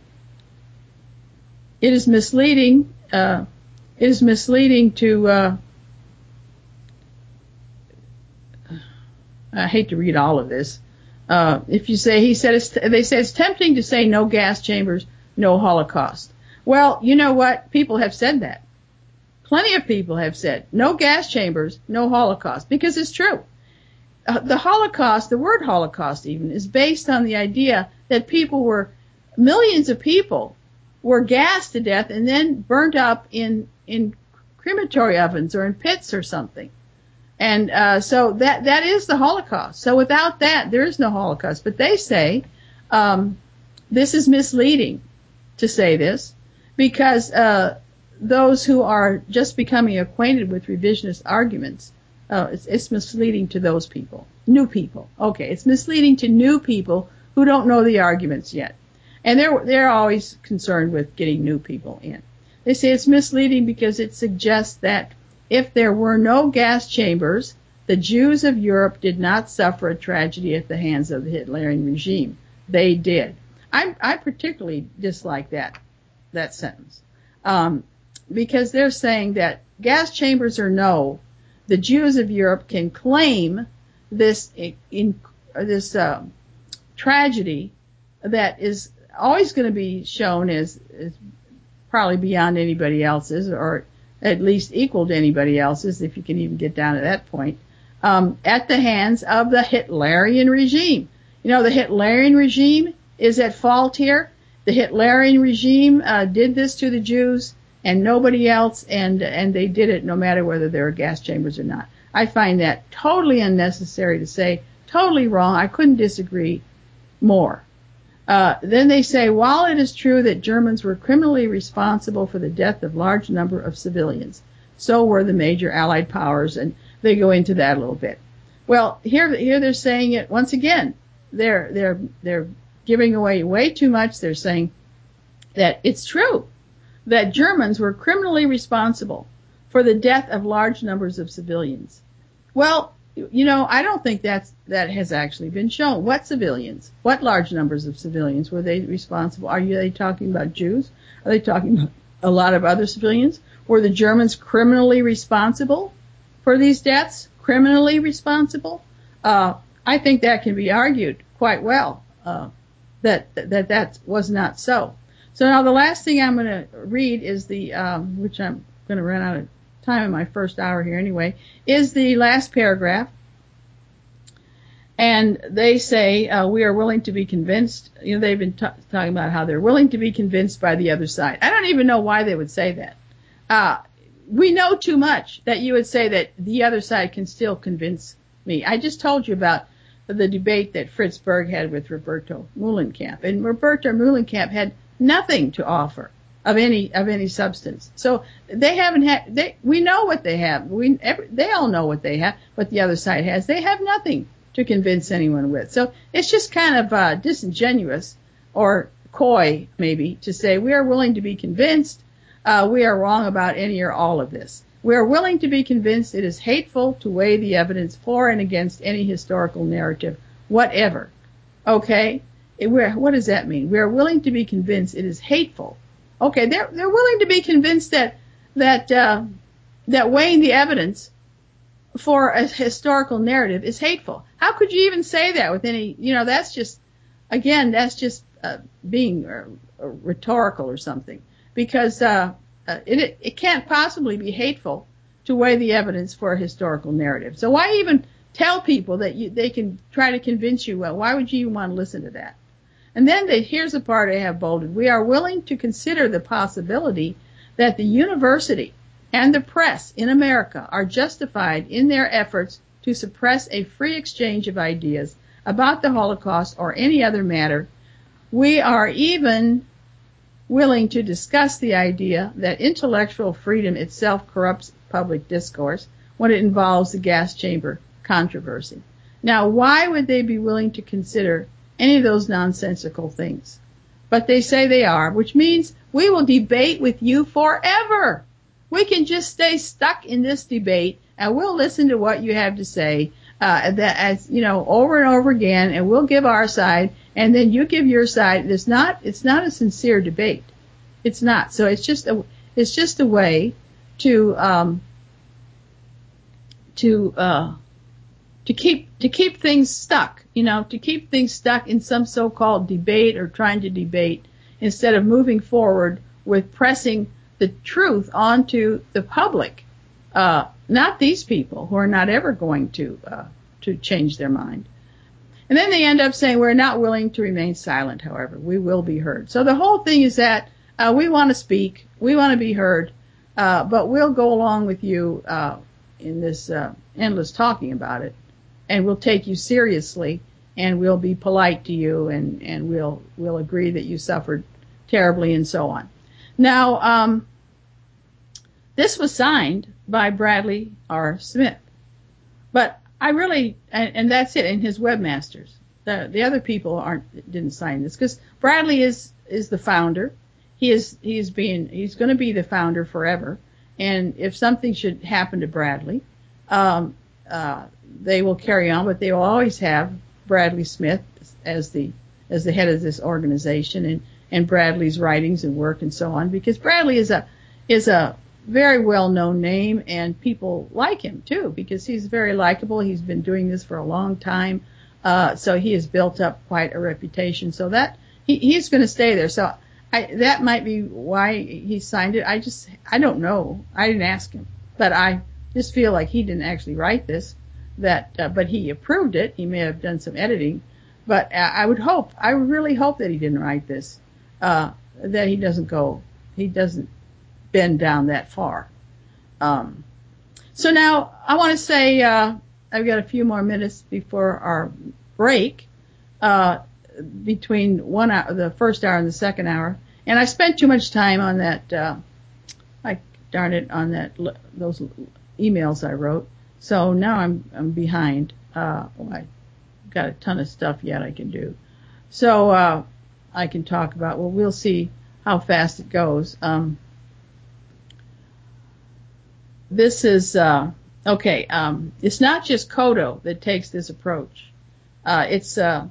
it is misleading. Uh, it is misleading to. Uh, I hate to read all of this. Uh, if you say he said it's, they say it's tempting to say no gas chambers, no Holocaust. Well, you know what? People have said that. Plenty of people have said no gas chambers, no Holocaust, because it's true. Uh, the Holocaust, the word Holocaust even, is based on the idea that people were, millions of people were gassed to death and then burnt up in, in crematory ovens or in pits or something. And uh, so that that is the Holocaust. So without that, there is no Holocaust. But they say um, this is misleading to say this because uh, those who are just becoming acquainted with revisionist arguments, uh, it's, it's misleading to those people, new people. Okay, it's misleading to new people who don't know the arguments yet, and they're they're always concerned with getting new people in. They say it's misleading because it suggests that if there were no gas chambers, the Jews of Europe did not suffer a tragedy at the hands of the Hitlerian regime. They did. I, I particularly dislike that that sentence um, because they're saying that gas chambers or no, the Jews of Europe can claim this in this uh, tragedy that is always going to be shown as, as probably beyond anybody else's, or at least equal to anybody else's, if you can even get down to that point, um, at the hands of the Hitlerian regime. You know, the Hitlerian regime is at fault here. The Hitlerian regime uh, did this to the Jews and nobody else, and and they did it no matter whether there are gas chambers or not. I find that totally unnecessary to say, totally wrong. I couldn't disagree more. Uh, then they say, while it is true that Germans were criminally responsible for the death of large number of civilians, so were the major Allied powers, and they go into that a little bit. Well, here, here they're saying it once again. They're, they're, they're giving away way too much. They're saying that it's true that Germans were criminally responsible for the death of large numbers of civilians. Well, you know, I don't think that's, that has actually been shown. What civilians? What large numbers of civilians were they responsible? Are they talking about Jews? Are they talking about a lot of other civilians? Were the Germans criminally responsible for these deaths? Criminally responsible? Uh, I think that can be argued quite well, uh, that, that that was not so. So now the last thing I'm going to read is the, um, which I'm going to run out of time in my first hour here anyway, is the last paragraph. And they say, uh, we are willing to be convinced. You know, they've been t- talking about how they're willing to be convinced by the other side. I don't even know why they would say that. Uh, we know too much that you would say that the other side can still convince me. I just told you about the debate that Fritz Berg had with Roberto Muhlenkamp. And Roberto Muhlenkamp had nothing to offer of any of any substance. So they haven't had. They we know what they have. We every, they all know what they have. What the other side has. They have nothing to convince anyone with. So it's just kind of uh, disingenuous or coy, maybe, to say we are willing to be convinced. Uh, we are wrong about any or all of this. We are willing to be convinced it is hateful to weigh the evidence for and against any historical narrative, whatever. Okay, it, we're, what does that mean? We are willing to be convinced it is hateful. Okay, they're they're willing to be convinced that that uh, that weighing the evidence for a historical narrative is hateful. How could you even say that with any? You know, that's just again, that's just uh, being uh, rhetorical or something, because uh, uh, it it can't possibly be hateful to weigh the evidence for a historical narrative. So why even tell people that you, they can try to convince you? Well, why would you even want to listen to that? And then they, here's the part I have bolded. We are willing to consider the possibility that the university and the press in America are justified in their efforts to suppress a free exchange of ideas about the Holocaust or any other matter. We are even willing to discuss the idea that intellectual freedom itself corrupts public discourse when it involves the gas chamber controversy. Now, why would they be willing to consider any of those nonsensical things? But they say they are, which means we will debate with you forever. We can just stay stuck in this debate, and we'll listen to what you have to say, uh, that as you know, over and over again, and we'll give our side, and then you give your side. It's not, it's not a sincere debate. It's not. So it's just a, it's just a way to, um, to, uh, to keep, to keep things stuck, you know, to keep things stuck in some so-called debate or trying to debate instead of moving forward with pressing the truth onto the public, uh, not these people who are not ever going to, uh, to change their mind. And then they end up saying, we're not willing to remain silent, however. We will be heard. So the whole thing is that, uh, we want to speak, we want to be heard, uh, but we'll go along with you, uh, in this, uh, endless talking about it. And we'll take you seriously, and we'll be polite to you, and, and we'll, we'll agree that you suffered terribly, and so on. Now, um, this was signed by Bradley R. Smith. But I really, and, and that's it, and his webmasters. The, the other people aren't, didn't sign this, because Bradley is, is the founder. He is, he is being, he's going to be the founder forever. And if something should happen to Bradley, um, uh, they will carry on, but they will always have Bradley Smith as the, as the head of this organization, and, and Bradley's writings and work and so on, because Bradley is a, is a very well-known name, and people like him too, because he's very likable. He's been doing this for a long time. Uh, so he has built up quite a reputation. So that, he, he's going to stay there. So I, that might be why he signed it. I just, I don't know. I didn't ask him, but I just feel like he didn't actually write this, that, uh, but he approved it. He may have done some editing, but uh, I would hope, I really hope that he didn't write this, uh, that he doesn't go, he doesn't bend down that far. Um, so now I want to say, uh, I've got a few more minutes before our break, uh, between one hour, the first hour and the second hour. And I spent too much time on that, uh, I darn it, on that, those emails I wrote. So now I'm, I'm behind. Uh, oh, I got a ton of stuff yet I can do. So, uh, I can talk about, well, we'll see how fast it goes. Um, this is, uh, okay, um, it's not just Kodo that takes this approach. Uh, it's, uh,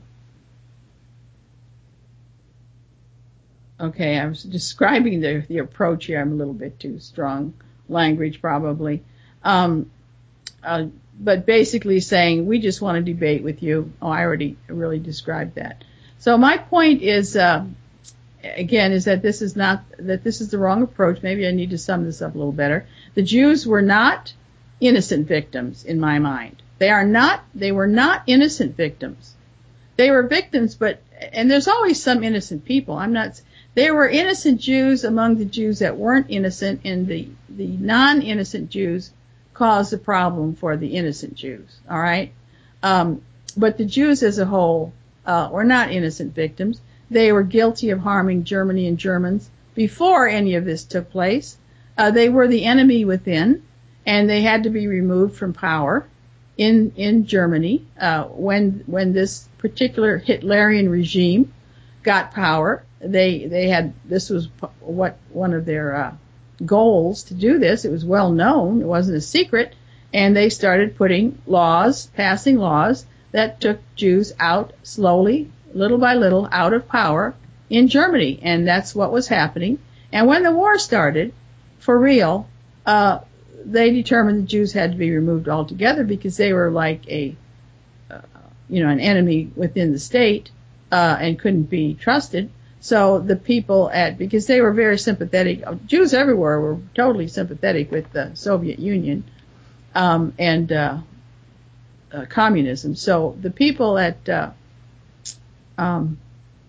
okay, I was describing the, the approach here. I'm a little bit too strong language probably. Um, uh, but basically saying, we just want to debate with you. Oh, I already really described that. So my point is, uh, again, is that this is not, that this is the wrong approach. Maybe I need to sum this up a little better. The Jews were not innocent victims in my mind. They are not, they were not innocent victims. They were victims, but, and there's always some innocent people. I'm not, there were innocent Jews among the Jews that weren't innocent, and the, the non-innocent Jews caused the problem for the innocent Jews. All right. Um, but the Jews as a whole, uh, were not innocent victims. They were guilty of harming Germany and Germans before any of this took place. Uh, they were the enemy within, and they had to be removed from power in, in Germany, uh, when, when this particular Hitlerian regime got power. They, they had, this was what, one of their, uh, goals to do this. It was well known. It wasn't a secret. And they started putting laws, passing laws that took Jews out slowly, little by little, out of power in Germany. And that's what was happening. And when the war started, for real, uh, they determined the Jews had to be removed altogether, because they were like a, uh, you know, an enemy within the state, uh, and couldn't be trusted. So the people at, because they were very sympathetic, Jews everywhere were totally sympathetic with the Soviet Union, um, and, uh, uh, communism. So the people at, uh, um,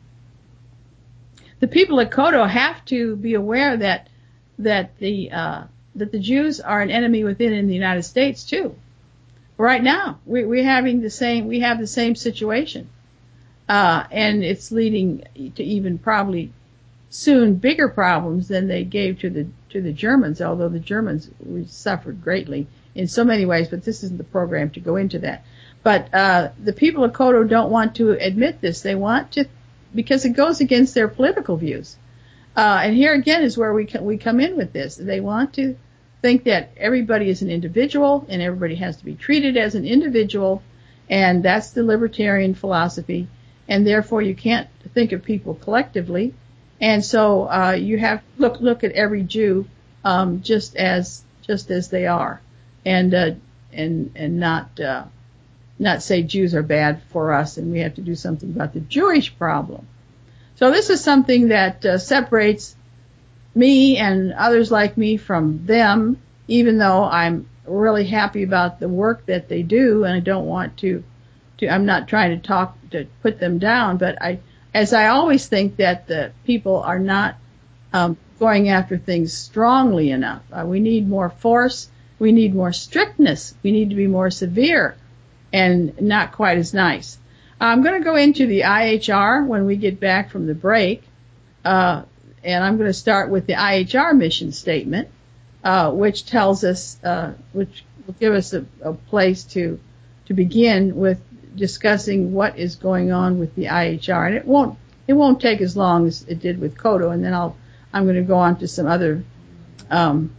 the people at Kodo have to be aware that, that the, uh, that the Jews are an enemy within in the United States too. Right now, we, we're having the same, we have the same situation. Uh, and it's leading to even probably soon bigger problems than they gave to the to the Germans, although the Germans suffered greatly in so many ways, but this isn't the program to go into that. But uh, the people of Koto don't want to admit this. They want to, because it goes against their political views. Uh, and here again is where we can, we come in with this. They want to think that everybody is an individual and everybody has to be treated as an individual, and that's the libertarian philosophy, and therefore you can't think of people collectively. And so uh, you have to look look at every Jew um, just as just as they are, and uh, and and not uh, not say Jews are bad for us and we have to do something about the Jewish problem. So this is something that uh, separates me and others like me from them, even though I'm really happy about the work that they do, and I don't want to, to I'm not trying to talk to put them down, but I, as I always think that the people are not um, going after things strongly enough. Uh, we need more force. We need more strictness. We need to be more severe and not quite as nice. I'm going to go into the I H R when we get back from the break, uh, and I'm going to start with the I H R mission statement, uh, which tells us, uh, which will give us a, a place to to begin with discussing what is going on with the I H R, and it won't it won't take as long as it did with Koto, and then I'll I'm going to go on to some other um,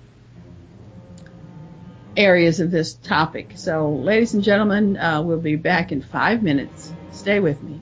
areas of this topic. So, ladies and gentlemen, uh, we'll be back in five minutes. Stay with me.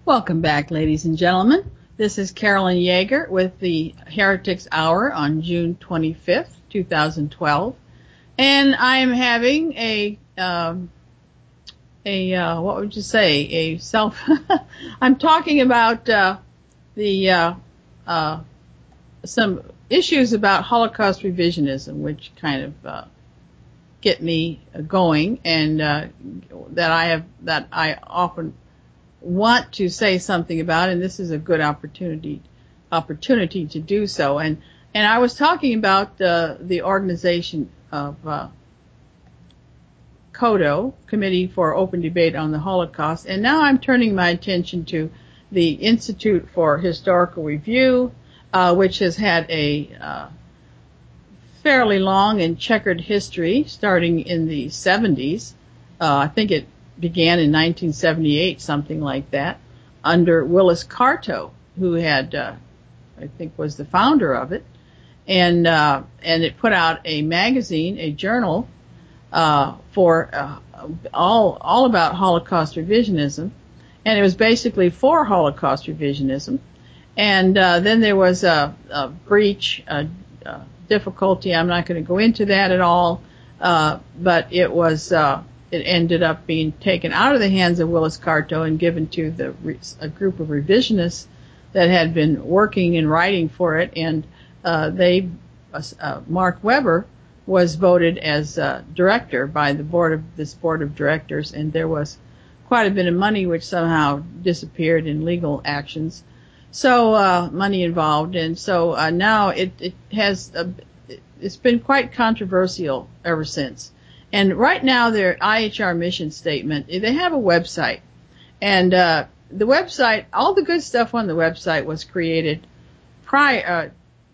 Welcome back, ladies and gentlemen. This is Carolyn Yeager with the Heretics Hour on June twenty-fifth, two thousand twelve. And I am having a, um, a, uh, what would you say, a self, I'm talking about, uh, the, uh, uh, some issues about Holocaust revisionism, which kind of, uh, get me going, and, uh, that I have, that I often want to say something about, and this is a good opportunity opportunity to do so. And and I was talking about uh, the organization of uh, CODO, Committee for Open Debate on the Holocaust, and now I'm turning my attention to the Institute for Historical Review, uh, which has had a uh, fairly long and checkered history, starting in the seventies. Uh, I think it began in nineteen seventy-eight, something like that, under Willis Carto, who had, uh, I think, was the founder of it, and uh, and it put out a magazine, a journal, uh, for uh, all all about Holocaust revisionism, and it was basically for Holocaust revisionism, and uh, then there was a, a breach, a, a difficulty. I'm not going to go into that at all, uh, but it was. Uh, It ended up being taken out of the hands of Willis Carto and given to the a group of revisionists that had been working and writing for it. And uh, they, uh, Mark Weber, was voted as uh, director by the board of this board of directors. And there was quite a bit of money which somehow disappeared in legal actions. So uh, money involved, and so uh, now it it has a, it's been quite controversial ever since. And right now, their I H R mission statement, they have a website. And uh, the website, all the good stuff on the website was created prior, uh,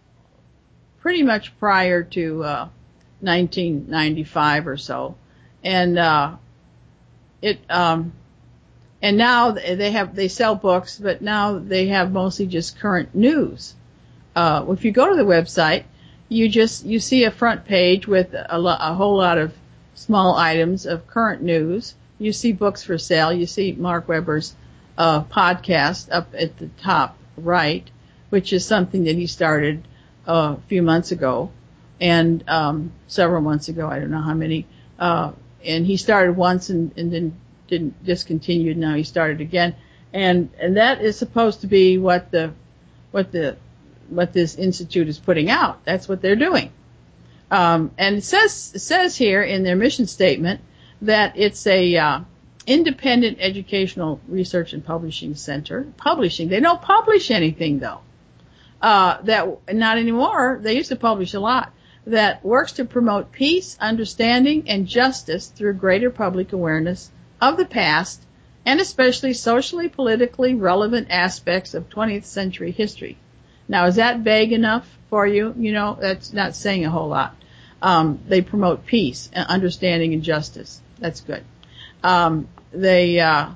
pretty much prior to uh, nineteen ninety-five or so. And uh, it, um, and now they have, they sell books, but now they have mostly just current news. Uh, if you go to the website, you just, you see a front page with a, lo- a whole lot of small items of current news. You see books for sale. You see Mark Weber's uh, podcast up at the top right, which is something that he started uh, a few months ago, and um, several months ago. I don't know how many. Uh, and he started once and, and then didn't discontinued. Now he started again, and and that is supposed to be what the what the what this institute is putting out. That's what they're doing. Um, and it says it says here in their mission statement that it's a uh, independent educational research and publishing center. Publishing, they don't publish anything though. Uh, that not anymore. They used to publish a lot. That works to promote peace, understanding, and justice through greater public awareness of the past, and especially socially, politically relevant aspects of twentieth century history. Now, is that vague enough for you? You know, that's not saying a whole lot. Um, they promote peace, understanding, and justice. That's good. Um, they, uh,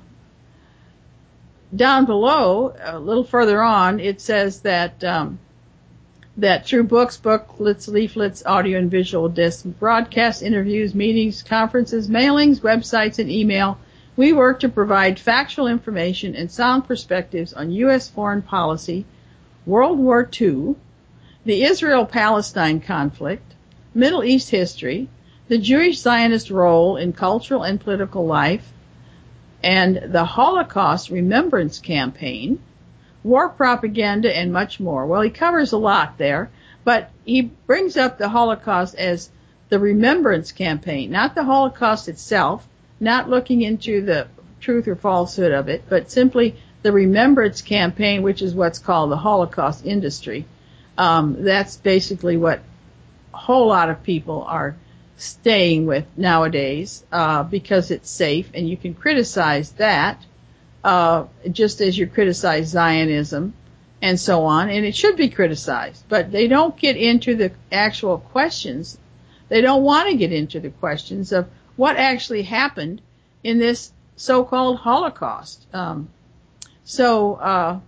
down below, a little further on, it says that, um, that through books, booklets, leaflets, audio and visual discs, broadcasts, interviews, meetings, conferences, mailings, websites, and email, we work to provide factual information and sound perspectives on U S foreign policy, World War Two, the Israel-Palestine conflict, Middle East history, the Jewish Zionist role in cultural and political life, and the Holocaust Remembrance Campaign, war propaganda, and much more. Well, he covers a lot there, but he brings up the Holocaust as the Remembrance Campaign, not the Holocaust itself, not looking into the truth or falsehood of it, but simply the Remembrance Campaign, which is what's called the Holocaust industry. Um, that's basically what a whole lot of people are staying with nowadays, uh, because it's safe, and you can criticize that, uh, just as you criticize Zionism and so on, and it should be criticized, but they don't get into the actual questions. They don't want to get into the questions of what actually happened in this so-called Holocaust. Um, so, uh,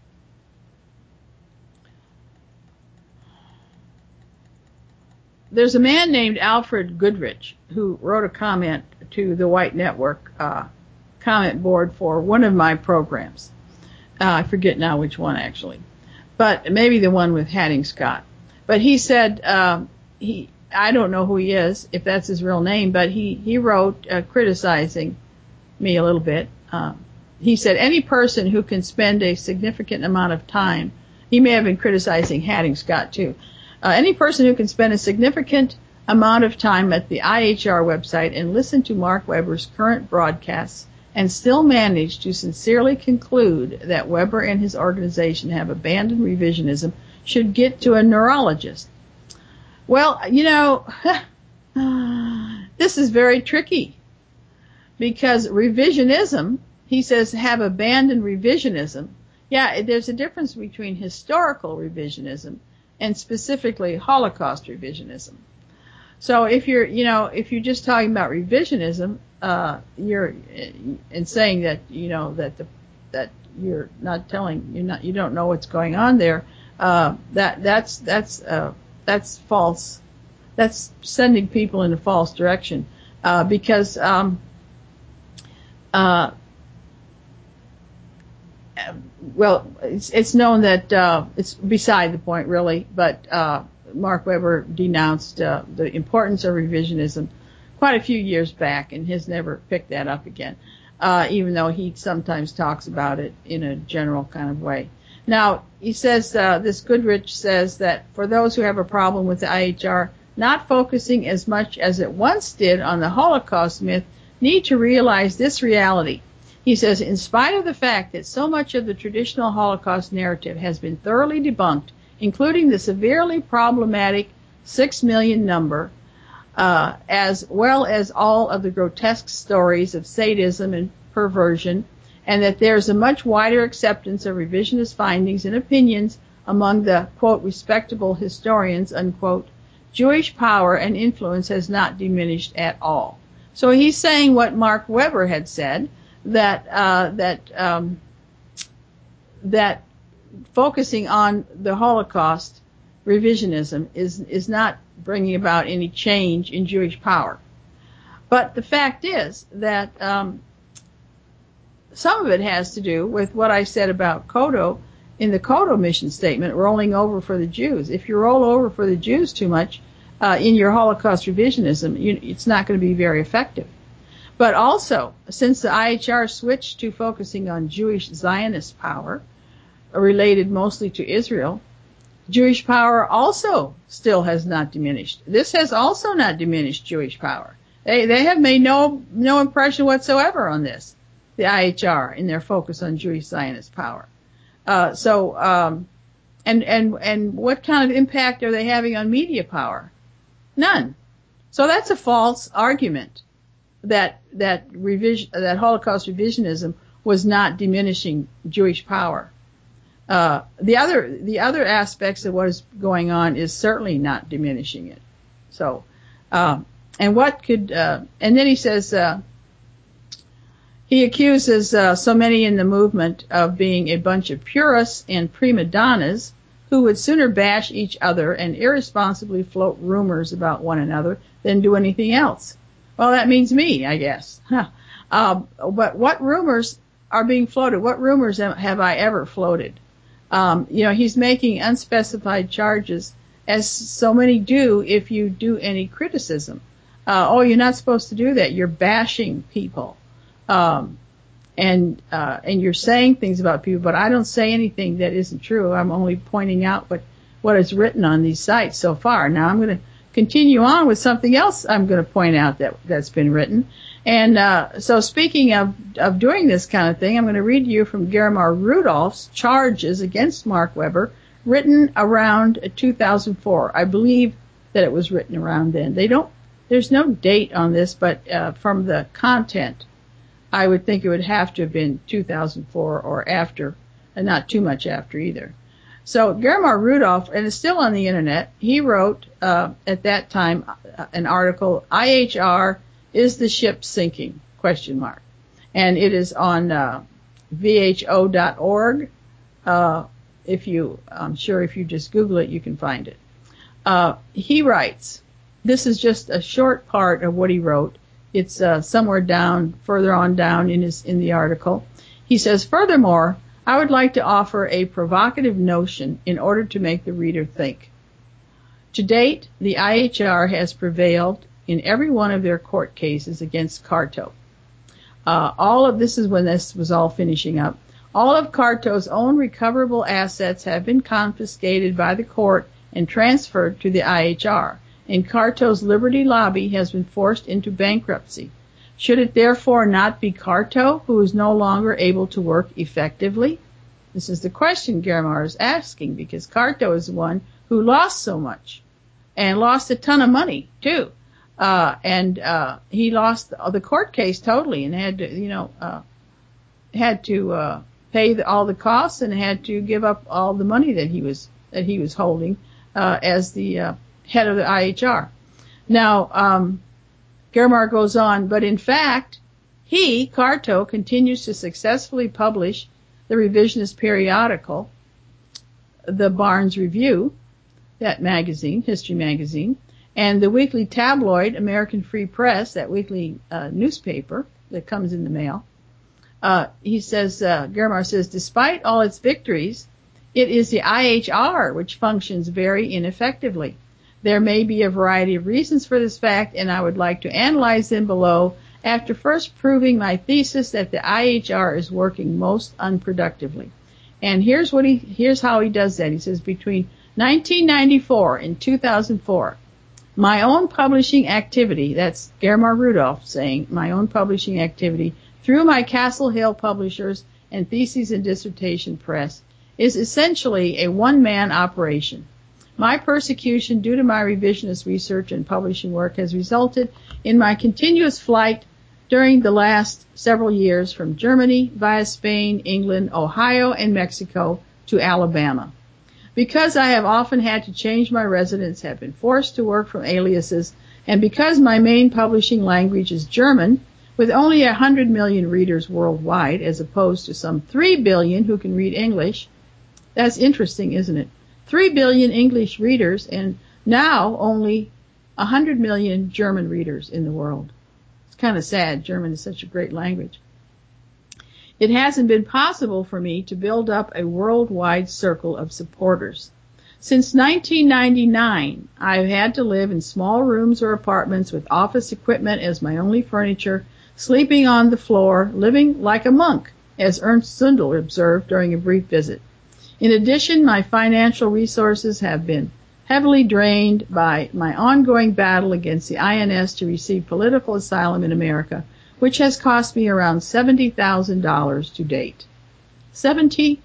there's a man named Alfred Goodrich who wrote a comment to the White Network uh, comment board for one of my programs. Uh, I forget now which one actually, but maybe the one with Hatting Scott. But he said uh, he I don't know who he is, if that's his real name, but he he wrote uh, criticizing me a little bit. Uh, he said any person who can spend a significant amount of time, he may have been criticizing Hatting Scott too. Uh, any person who can spend a significant amount of time at the I H R website and listen to Mark Weber's current broadcasts and still manage to sincerely conclude that Weber and his organization have abandoned revisionism should get to a neurologist. Well, you know, this is very tricky because revisionism, he says, have abandoned revisionism. Yeah, there's a difference between historical revisionism and specifically Holocaust revisionism. So if you're, you know, if you're just talking about revisionism, uh, you're, and saying that, you know, that the, that you're not telling, you're not, you don't know what's going on there, uh, that, that's, that's, uh, that's false. That's sending people in a false direction, uh, because, um, uh, well, it's, it's known that, uh, it's beside the point really, but, uh, Mark Weber denounced uh, the importance of revisionism quite a few years back and has never picked that up again, uh, even though he sometimes talks about it in a general kind of way. Now, he says, uh, this Goodrich says that for those who have a problem with the I H R not focusing as much as it once did on the Holocaust myth need to realize this reality. He says, in spite of the fact that so much of the traditional Holocaust narrative has been thoroughly debunked, including the severely problematic six million number, uh, as well as all of the grotesque stories of sadism and perversion, and that there's a much wider acceptance of revisionist findings and opinions among the, quote, respectable historians, unquote, Jewish power and influence has not diminished at all. So he's saying what Mark Weber had said, that, uh, that, um, that focusing on the Holocaust revisionism is is not bringing about any change in Jewish power. But the fact is that um, some of it has to do with what I said about Kodo in the Kodo mission statement, rolling over for the Jews. If you roll over for the Jews too much uh, in your Holocaust revisionism, you, it's not going to be very effective. But also, since the I H R switched to focusing on Jewish Zionist power, related mostly to Israel, Jewish power also still has not diminished. This has also not diminished Jewish power. They they have made no no impression whatsoever on this, the I H R, in their focus on Jewish Zionist power. Uh, so, um, and and and what kind of impact are they having on media power? None. So that's a false argument that that revision that Holocaust revisionism was not diminishing Jewish power. Uh, the other, the other aspects of what is going on is certainly not diminishing it. So, uh, and what could, uh, and then he says, uh, he accuses, uh, so many in the movement of being a bunch of purists and prima donnas who would sooner bash each other and irresponsibly float rumors about one another than do anything else. Well, that means me, I guess. Huh. Uh, but what rumors are being floated? What rumors have I ever floated? Um, you know, he's making unspecified charges, as so many do if you do any criticism. Uh, oh, you're not supposed to do that. You're bashing people. Um, and, uh, and you're saying things about people, but I don't say anything that isn't true. I'm only pointing out what, what is written on these sites so far. Now I'm going to continue on with something else I'm going to point out that, that's been written. And uh, so speaking of, of doing this kind of thing, I'm going to read to you from Germar Rudolph's charges against Mark Weber, written around two thousand four. I believe that it was written around then. They don't, there's no date on this, but uh, from the content, I would think it would have to have been two thousand four or after, and not too much after either. So Germar Rudolph, and it's still on the internet, he wrote uh, at that time an article, I H R, Is the Ship Sinking? Question mark. And it is on uh, V H O dot org. Uh, if you, I'm sure if you just Google it, you can find it. Uh, he writes, this is just a short part of what he wrote. It's uh, somewhere down, further on down in his in the article. He says, furthermore, I would like to offer a provocative notion in order to make the reader think. To date, the I H R has prevailed in every one of their court cases against Carto. Uh, all of this is when this was all finishing up. All of Carto's own recoverable assets have been confiscated by the court and transferred to the I H R, and Carto's Liberty Lobby has been forced into bankruptcy. Should it therefore not be Carto who is no longer able to work effectively? This is the question Germar is asking, because Carto is the one who lost so much and lost a ton of money too. Uh, and, uh, he lost the, the court case totally and had to, you know, uh, had to, uh, pay the, all the costs and had to give up all the money that he was, that he was holding, uh, as the, uh, head of the I H R. Now, um, Germar goes on, but in fact, he, Carto, continues to successfully publish the revisionist periodical, the Barnes Review, that magazine, history magazine, and the weekly tabloid, American Free Press, that weekly uh, newspaper that comes in the mail. Uh, he says, uh, Germar says, despite all its victories, it is the I H R which functions very ineffectively. There may be a variety of reasons for this fact, and I would like to analyze them below after first proving my thesis that the I H R is working most unproductively. And here's what he, here's how he does that. He says, between nineteen ninety-four and two thousand four, my own publishing activity, that's Germar Rudolph saying, my own publishing activity through my Castle Hill publishers and Theses and Dissertation Press is essentially a one-man operation. My persecution due to my revisionist research and publishing work has resulted in my continuous flight during the last several years from Germany via Spain, England, Ohio, and Mexico to Alabama. Because I have often had to change my residence, have been forced to work from aliases, and because my main publishing language is German, with only a hundred million readers worldwide, as opposed to some three billion who can read English. That's interesting, isn't it? Three billion English readers, and now only a hundred million German readers in the world. It's kind of sad. German is such a great language. It hasn't been possible for me to build up a worldwide circle of supporters. Since nineteen ninety-nine, I've had to live in small rooms or apartments with office equipment as my only furniture, sleeping on the floor, living like a monk, as Ernst Zundel observed during a brief visit. In addition, my financial resources have been heavily drained by my ongoing battle against the I N S to receive political asylum in America, which has cost me around seventy thousand dollars to date. seventy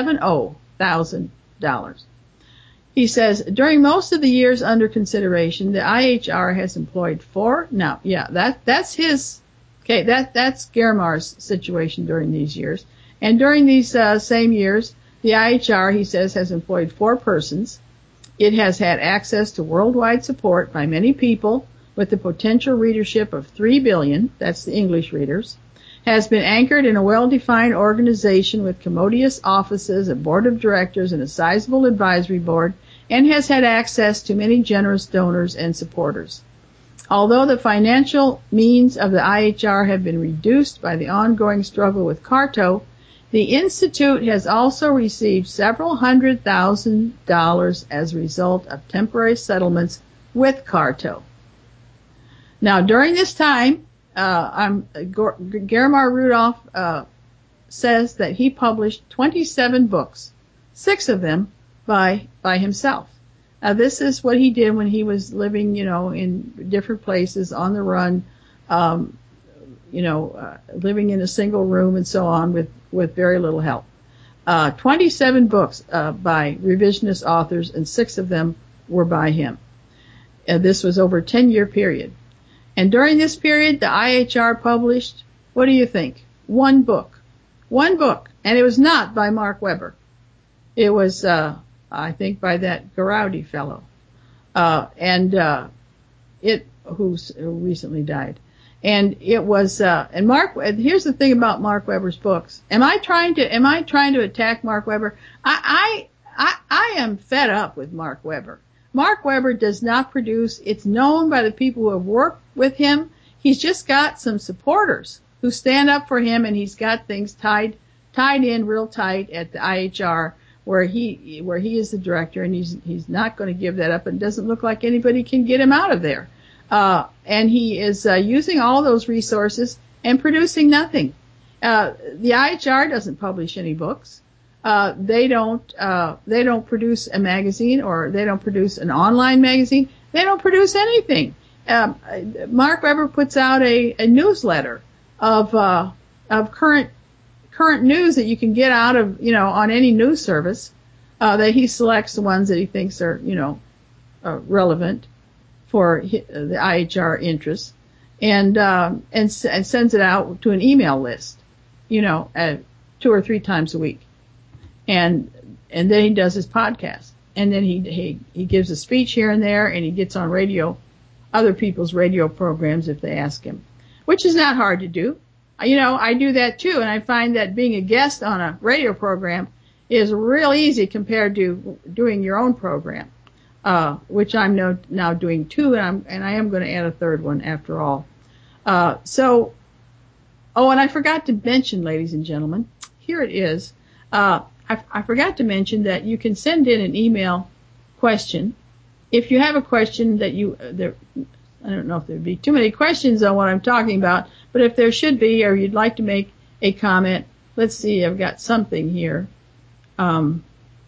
thousand dollars. He says, during most of the years under consideration, the I H R has employed four, now, yeah, that, that's his, okay, that, that's Germar's situation during these years. And during these uh, same years, the I H R, he says, has employed four persons. It has had access to worldwide support by many people with the potential readership of three billion, that's the English readers, has been anchored in a well-defined organization with commodious offices, a board of directors, and a sizable advisory board, and has had access to many generous donors and supporters. Although the financial means of the I H R have been reduced by the ongoing struggle with Carto, the Institute has also received several hundred thousand dollars as a result of temporary settlements with Carto. Now, during this time, uh, I'm, Germar Rudolph uh, says that he published twenty-seven books, six of them by by himself. Now, this is what he did when he was living, you know, in different places on the run, um, you know, uh, living in a single room and so on with, with very little help. Uh, twenty-seven books uh, by revisionist authors, and six of them were by him. Uh, this was over a ten-year period. And during this period, the I H R published, what do you think? One book. One book. And it was not by Mark Weber. It was, uh, I think, by that Garaudy fellow. Uh, and, uh, it, who recently died. And it was, uh, and Mark, here's the thing about Mark Weber's books. Am I trying to, am I trying to attack Mark Weber? I, I, I, I am fed up with Mark Weber. Mark Weber does not produce, it's known by the people who have worked with him. He's just got some supporters who stand up for him, and he's got things tied, tied in real tight at the I H R, where he where he is the director, and he's he's not going to give that up. And it doesn't look like anybody can get him out of there. Uh, and he is uh, using all those resources and producing nothing. Uh, the I H R doesn't publish any books. Uh, they don't uh, they don't produce a magazine, or they don't produce an online magazine. They don't produce anything. Um, Mark Weber puts out a, a newsletter of uh, of current current news that you can get out of, you know, on any news service. Uh, that he selects the ones that he thinks are, you know, uh, relevant for his, uh, the I H R interests, and um, and, and sends it out to an email list, you know, uh, two or three times a week, and and then he does his podcast, and then he he he gives a speech here and there, and he gets on radio, other people's radio programs if they ask him, which is not hard to do. You know, I do that too, and I find that being a guest on a radio program is real easy compared to doing your own program, uh, which I'm no, now doing too, and, I'm, and I am going to add a third one after all. Uh, so, oh, and I forgot to mention, ladies and gentlemen, here it is. Uh, I, I forgot to mention that you can send in an email question. If you have a question that you, uh, there, I don't know if there'd be too many questions on what I'm talking about, but if there should be, or you'd like to make a comment, let's see, I've got something here. Um,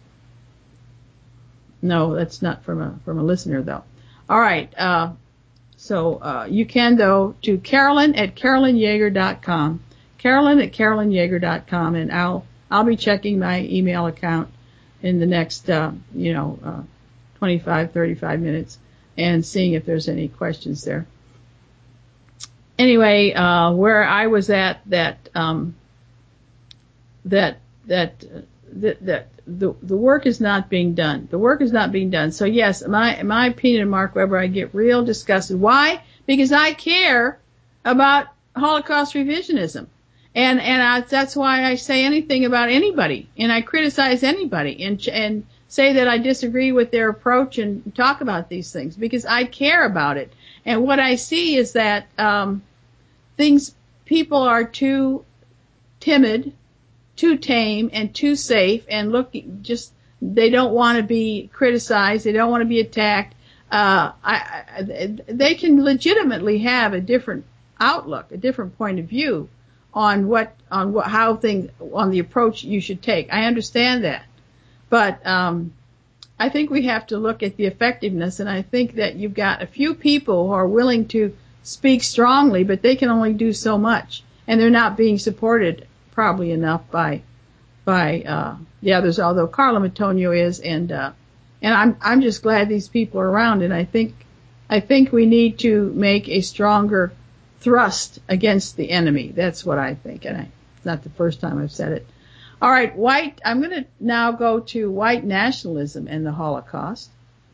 no, that's not from a, from a listener though. All right. Uh, so, uh, you can though to Carolyn at Carolyn Yeager dot com, Carolyn at Carolyn Yeager dot com, and I'll, I'll be checking my email account in the next, uh, you know, uh, twenty-five, thirty-five minutes and seeing if there's any questions there. Anyway, uh, where I was at, that, um, that, that, uh, that, that the, the work is not being done. The work is not being done. So yes, my, my opinion, Mark Weber, I get real disgusted. Why? Because I care about Holocaust revisionism. And, and I, that's why I say anything about anybody, and I criticize anybody, and, and say that I disagree with their approach and talk about these things, because I care about it. And what I see is that, um, things, people are too timid, too tame, and too safe, and look, just, they don't want to be criticized, they don't want to be attacked. Uh, I, I, they can legitimately have a different outlook, a different point of view on what, on what, how things, on the approach you should take. I understand that. But, um, I think we have to look at the effectiveness, and I think that you've got a few people who are willing to speak strongly, but they can only do so much, and they're not being supported probably enough by, by, uh, the others, although Carla Matonio is, and, uh, and I'm, I'm just glad these people are around, and I think, I think we need to make a stronger thrust against the enemy. That's what I think, and I, it's not the first time I've said it. All right, white, I'm going to now go to white nationalism and the Holocaust.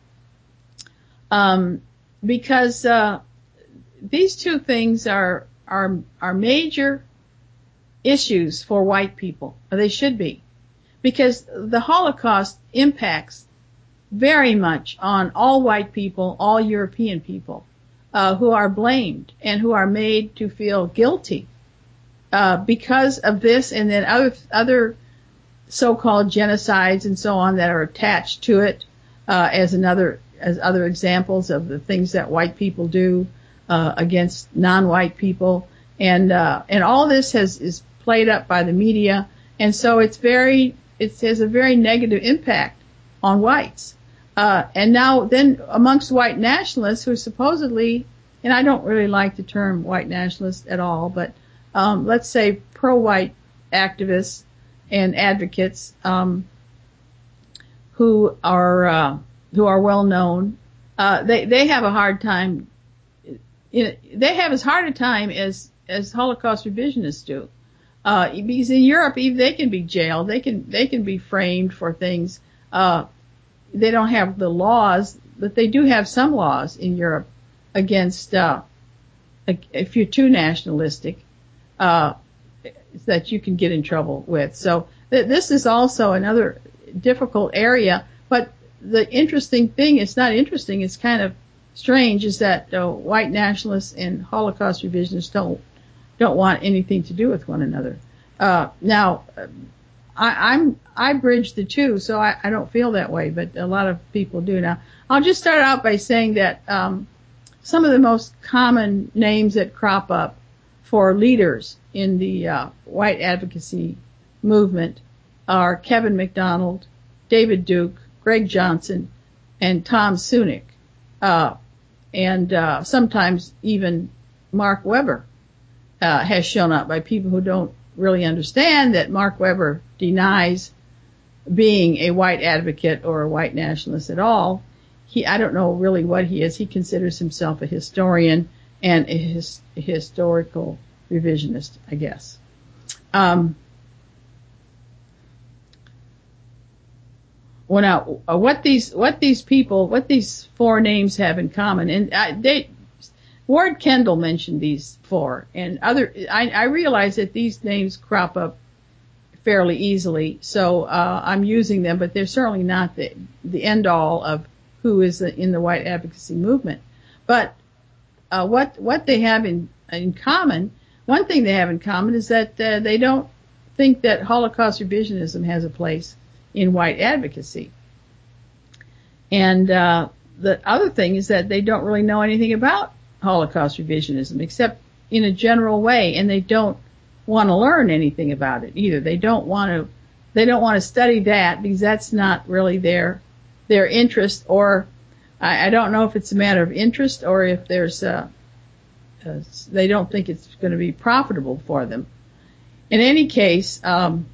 Um, because, uh, these two things are, are, are major issues for white people. Or they should be. Because the Holocaust impacts very much on all white people, all European people, uh, who are blamed and who are made to feel guilty, uh, because of this, and then other, other so-called genocides and so on that are attached to it, uh, as another, as other examples of the things that white people do, uh, against non-white people. And, uh, and all this has, is played up by the media. And so it's very, it has a very negative impact on whites. Uh, and now then amongst white nationalists who supposedly, and I don't really like the term white nationalist at all, but, um, let's say pro-white activists and advocates, um, who are, uh, who are well known, uh, they, they have a hard time, you know, they have as hard a time as, as Holocaust revisionists do. Uh, because in Europe, even they can be jailed, they can, they can be framed for things, uh, they don't have the laws, but they do have some laws in Europe against, uh, if you're too nationalistic, uh, that you can get in trouble with. So th- this is also another difficult area, but the interesting thing, it's not interesting, it's kind of strange, is that uh, white nationalists and Holocaust revisionists don't, don't want anything to do with one another. Uh, now, I, I'm I bridge the two, so I, I don't feel that way, but a lot of people do. Now, I'll just start out by saying that um, some of the most common names that crop up for leaders in the uh, white advocacy movement are Kevin McDonald, David Duke, Greg Johnson, and Tom Sunik, uh, and uh, sometimes even Mark Weber uh, has shown up by people who don't really understand that Mark Weber denies being a white advocate or a white nationalist at all. He, I don't know really what he is. He considers himself a historian and a, his, a historical revisionist, I guess. Um, well, now, uh, what these what these people, what these four names have in common, and I, they, Ward Kendall mentioned these four, and other. I, I realize that these names crop up fairly easily, so uh, I'm using them, but they're certainly not the the end all of who is in the white advocacy movement. But uh, what what they have in in common, one thing they have in common is that uh, they don't think that Holocaust revisionism has a place in white advocacy, and uh, the other thing is that they don't really know anything about Holocaust revisionism except in a general way, and they don't want to learn anything about it either. They don't want to they don't want to study that because that's not really their their interest, or I, I don't know if it's a matter of interest or if there's a, a they don't think it's going to be profitable for them. In any case, um,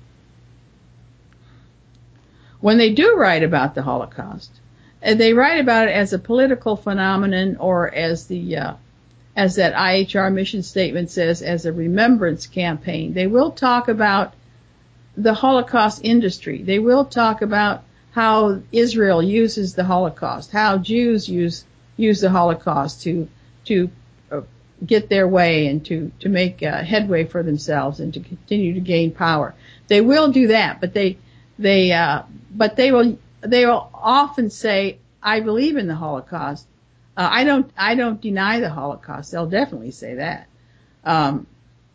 when they do write about the Holocaust, they write about it as a political phenomenon, or as the uh, as that I H R mission statement says, as a remembrance campaign. They will talk about the Holocaust industry. They will talk about how Israel uses the Holocaust, how Jews use use the Holocaust to to uh, get their way and to to make uh, headway for themselves and to continue to gain power. They will do that, but they they uh, but they will they will often say, I believe in the Holocaust. Uh, I don't, I don't deny the Holocaust. They'll definitely say that. Um,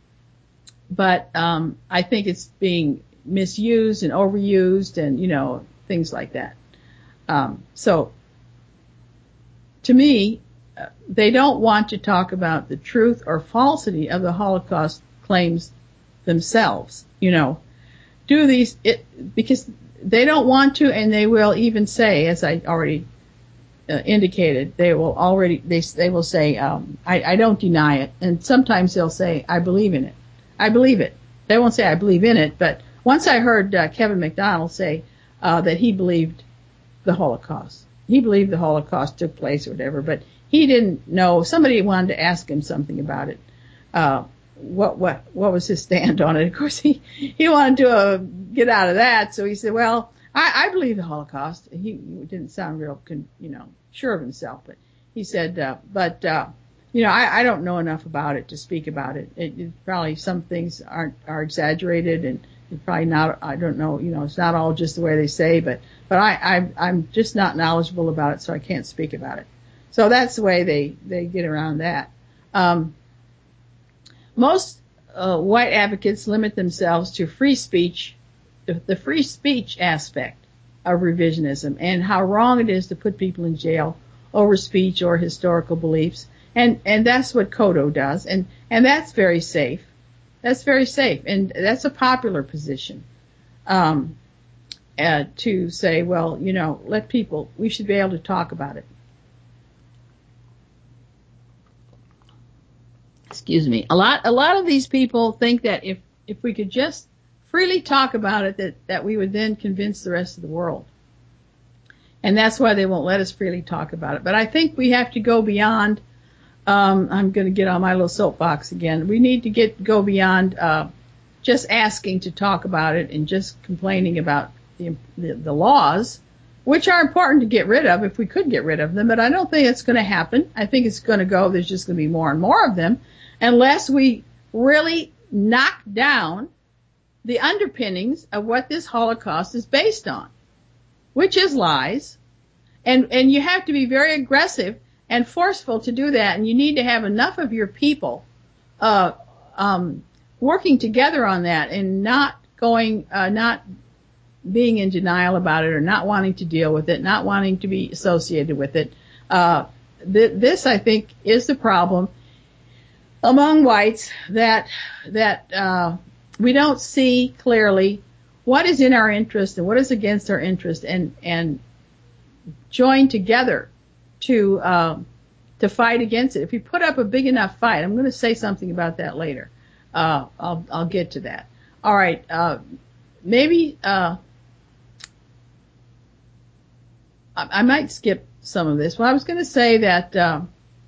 but, um, I think it's being misused and overused and, you know, things like that. Um, so to me, uh, they don't want to talk about the truth or falsity of the Holocaust claims themselves, you know, do these, it, because they don't want to, and they will even say, as I already uh, indicated, they will already, they, they will say, um, I, I don't deny it. And sometimes they'll say, I believe in it. I believe it. They won't say I believe in it, but once I heard uh, Kevin McDonald say uh, that he believed the Holocaust. He believed the Holocaust took place or whatever, but he didn't know. Somebody wanted to ask him something about it. Uh, what what what was his stand on it? Of course, he he wanted to uh, get out of that, so he said, "Well, I, I believe the Holocaust." He, he didn't sound real, con, you know, sure of himself, but he said, uh, "But uh, you know, I, I don't know enough about it to speak about it. It, it probably some things aren't are exaggerated, and it's probably not. I don't know. You know, it's not all just the way they say, but but I, I I'm just not knowledgeable about it, so I can't speak about it." So that's the way they they get around that. Um, most uh, white advocates limit themselves to free speech, the, the free speech aspect of revisionism, and how wrong it is to put people in jail over speech or historical beliefs. And, and that's what Kodo does. And, and that's very safe. That's very safe. And that's a popular position. Um, uh, to say, well, you know, let people, we should be able to talk about it. Excuse me. A lot, a lot of these people think that if, if we could just freely talk about it, that, that we would then convince the rest of the world. And that's why they won't let us freely talk about it. But I think we have to go beyond, um, I'm going to get on my little soapbox again. We need to get, go beyond, uh, just asking to talk about it and just complaining about the, the, the laws, which are important to get rid of if we could get rid of them. But I don't think it's going to happen. I think it's going to go, there's just going to be more and more of them, unless we really knock down the underpinnings of what this Holocaust is based on, which is lies. And, and you have to be very aggressive and forceful to do that. And you need to have enough of your people, uh, um, working together on that and not going, uh, not being in denial about it or not wanting to deal with it, not wanting to be associated with it. Uh, th- this, I think, is the problem among whites, that, that, uh, we don't see clearly what is in our interest and what is against our interest, and, and join together to, um, to fight against it. If we put up a big enough fight, I'm going to say something about that later. Uh, I'll, I'll get to that. All right. Uh, maybe, uh, I, I might skip some of this. Well, I was going to say that, uh,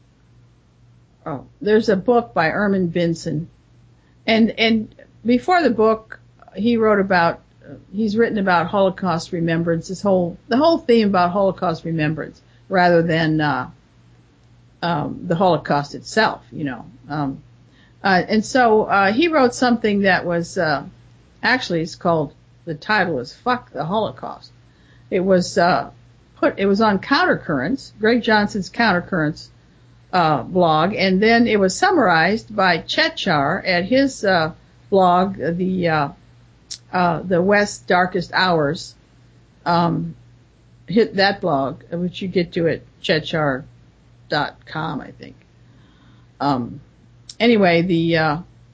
oh, there's a book by Herman Vinson, and, and before the book, he wrote about, uh, he's written about Holocaust remembrance, this whole, the whole theme about Holocaust remembrance, rather than, uh, um, the Holocaust itself, you know. Um, uh, and so, uh, he wrote something that was, uh, actually it's called, the title is Fuck the Holocaust. It was, uh, put, it was on Countercurrents, Greg Johnson's Countercurrents, uh, blog, and then it was summarized by Chetchar at his, uh, blog, the, uh, uh, the West's Darkest Hours, um, hit that blog, which you get to at Chetchar dot com, I think. Um, anyway, the, uh,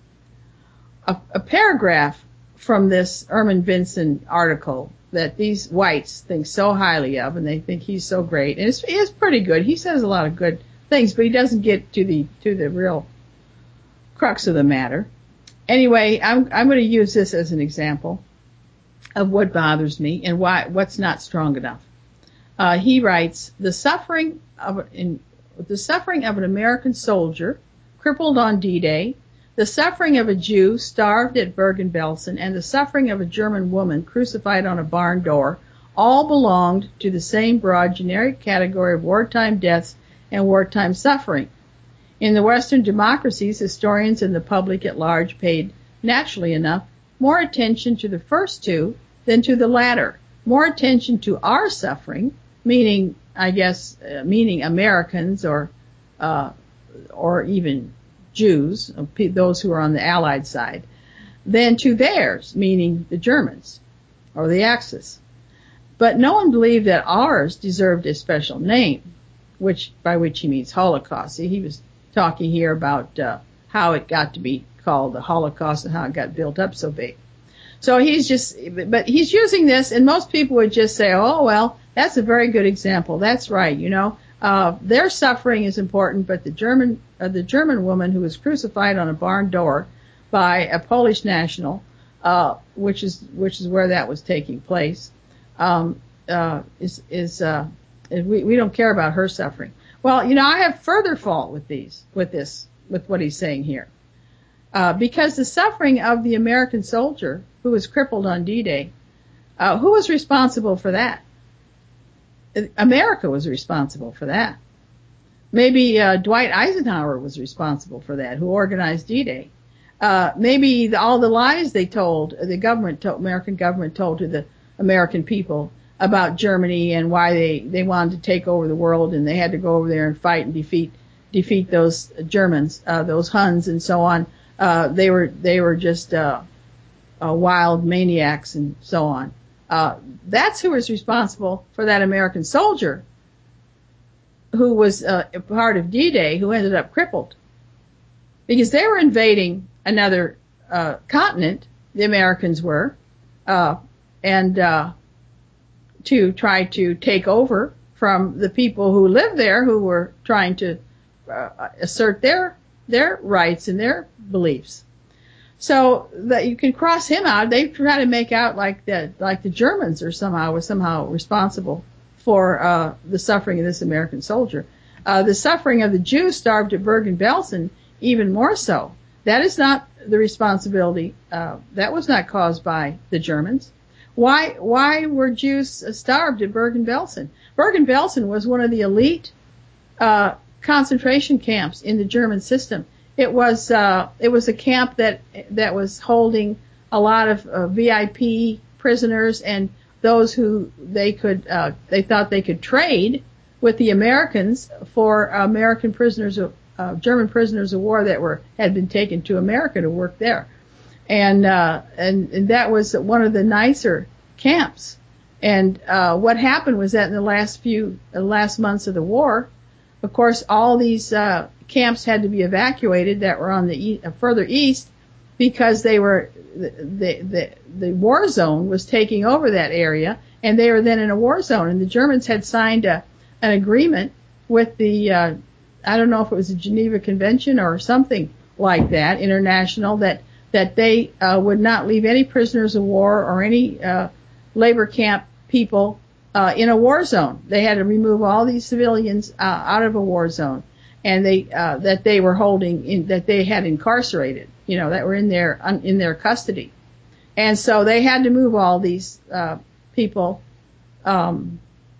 a, a paragraph from this Herman Vinson article that these whites think so highly of, and they think he's so great, and it's, it's pretty good. He says a lot of good things, but he doesn't get to the, to the real crux of the matter. Anyway, I'm, I'm going to use this as an example of what bothers me and why, what's not strong enough. Uh, he writes, the suffering of, in, the suffering of an American soldier crippled on D-Day, the suffering of a Jew starved at Bergen-Belsen, and the suffering of a German woman crucified on a barn door all belonged to the same broad generic category of wartime deaths and wartime suffering. In the Western democracies, historians and the public at large paid, naturally enough, more attention to the first two than to the latter, more attention to our suffering, meaning, I guess, uh, meaning Americans or, uh, or even Jews, those who are on the Allied side, than to theirs, meaning the Germans or the Axis. But no one believed that ours deserved a special name, which, by which he means Holocaust. See, he was talking here about, uh, how it got to be called the Holocaust and how it got built up so big. So he's just, but he's using this, and most people would just say, oh, well, that's a very good example. That's right, you know. Uh, their suffering is important, but the German, uh, the German woman who was crucified on a barn door by a Polish national, uh, which is, which is where that was taking place, um, uh, is, is, uh, we, we don't care about her suffering. Well, you know, I have further fault with these, with this, with what he's saying here. Uh, because the suffering of the American soldier who was crippled on D-Day, uh, who was responsible for that? America was responsible for that. Maybe uh, Dwight Eisenhower was responsible for that, who organized D-Day. Uh, maybe the, all the lies they told, the government, told, American government told to the American people about Germany and why they, they wanted to take over the world and they had to go over there and fight and defeat defeat those Germans, uh, those Huns and so on. Uh, they were they were just uh, uh, wild maniacs and so on. Uh, that's who was responsible for that American soldier who was uh, a part of D-Day, who ended up crippled. Because they were invading another uh, continent, the Americans were, uh, and uh, to try to take over from the people who lived there, who were trying to uh, assert their their rights and their beliefs. So that you can cross him out. They try to make out like the like the Germans are somehow was somehow responsible for uh, the suffering of this American soldier. Uh, the suffering of the Jews starved at Bergen-Belsen, even more so. That is not the responsibility. Uh, that was not caused by the Germans. Why why were Jews starved at Bergen-Belsen? Bergen-Belsen was one of the elite uh, concentration camps in the German system. It was uh, it was a camp that that was holding a lot of uh, V I P prisoners and those who they could uh, they thought they could trade with the Americans for American prisoners of uh, German prisoners of war that were had been taken to America to work there. and uh, and, and that was one of the nicer camps. And uh, what happened was that in the last few uh, last months of the war, of course, all these uh, camps had to be evacuated that were on the e- uh, further east, because they were the, the the the war zone was taking over that area, and they were then in a war zone. And the Germans had signed a an agreement with the uh, I don't know if it was the Geneva Convention or something like that, international, that that they uh, would not leave any prisoners of war or any uh, labor camp people uh, in a war zone. They had to remove all these civilians uh, out of a war zone, and they uh, that they were holding in, that they had incarcerated, you know, that were in their in their custody, and so they had to move all these uh, people um,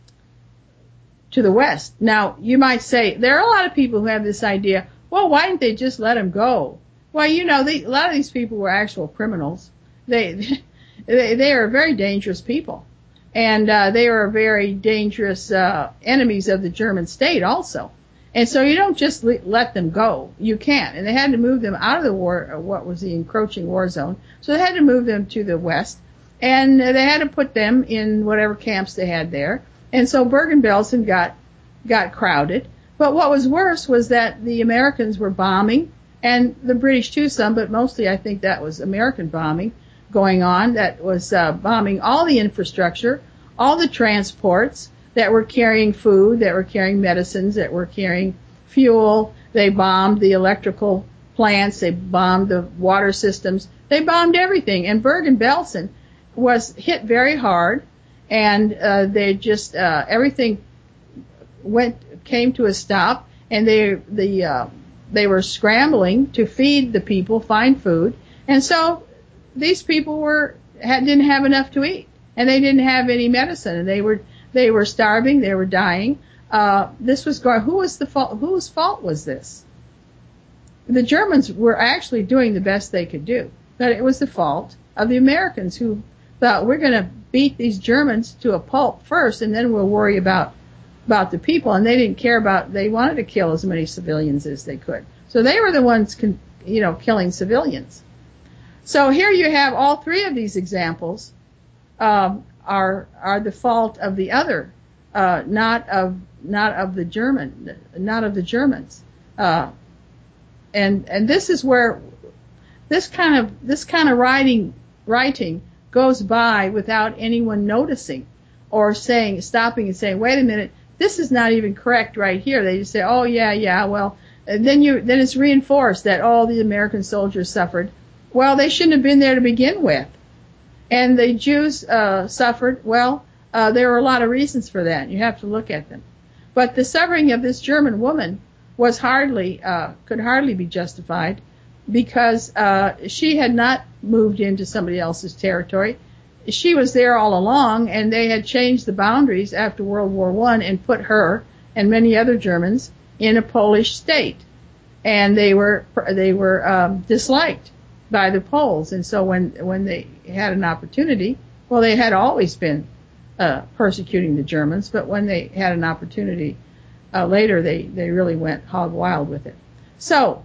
to the west. Now, you might say there are a lot of people who have this idea. Well, why didn't they just let them go? Well, you know, they, a lot of these people were actual criminals. They they, they are very dangerous people, and uh, they are very dangerous uh, enemies of the German state also. And so you don't just le- let them go. You can't. And they had to move them out of the war, what was the encroaching war zone. So they had to move them to the west, and they had to put them in whatever camps they had there. And so Bergen-Belsen got got crowded. But what was worse was that the Americans were bombing, and the British too, some, but mostly I think that was American bombing going on, that was uh, bombing all the infrastructure, all the transports that were carrying food, that were carrying medicines, that were carrying fuel. They bombed the electrical plants. They bombed the water systems. They bombed everything. And Bergen-Belsen was hit very hard, and uh, they just uh, everything went came to a stop, and they the uh, they were scrambling to feed the people, find food, and so these people were had, didn't have enough to eat, and they didn't have any medicine, and they were they were starving, they were dying. Uh, this was going. Who was the fault? Whose fault was this? The Germans were actually doing the best they could do, but it was the fault of the Americans, who thought, we're going to beat these Germans to a pulp first, and then we'll worry about about the people. And they didn't care about. They wanted to kill as many civilians as they could. So they were the ones, con, you know, killing civilians. So here you have all three of these examples um, are are the fault of the other, uh, not of not of the German, not of the Germans. Uh, and and this is where this kind of this kind of writing writing goes by without anyone noticing or saying, stopping and saying, wait a minute, this is not even correct right here. They just say, oh yeah, yeah, well, and then you then it's reinforced that all the American soldiers suffered. Well, they shouldn't have been there to begin with. And the Jews uh, suffered. Well, uh, there were a lot of reasons for that. You have to look at them. But the suffering of this German woman was hardly, uh, could hardly be justified, because uh, she had not moved into somebody else's territory. She was there all along, and they had changed the boundaries after World War One and put her and many other Germans in a Polish state, and they were they were um, disliked by the Poles. And so when when they had an opportunity, well, they had always been uh, persecuting the Germans, but when they had an opportunity uh, later, they they really went hog wild with it. So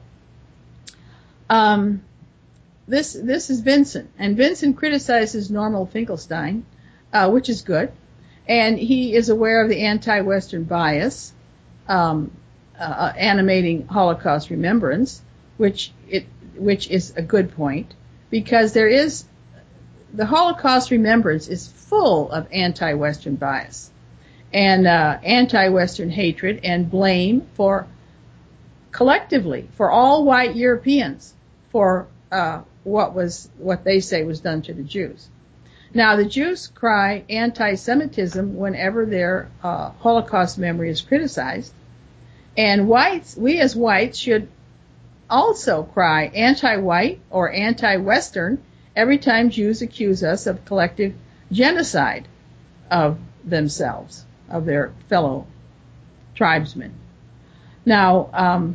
um, this this is Vincent, and Vincent criticizes Norman Finkelstein, uh, which is good, and he is aware of the anti-Western bias um, uh, animating Holocaust remembrance, which it which is a good point, because there is the Holocaust remembrance is full of anti-Western bias and uh, anti-Western hatred and blame for collectively for all white Europeans for uh, what was what they say was done to the Jews. Now, the Jews cry anti-Semitism whenever their uh, Holocaust memory is criticized, and whites, we as whites should also cry anti-white or anti-Western every time Jews accuse us of collective genocide of themselves, of their fellow tribesmen. Now, um,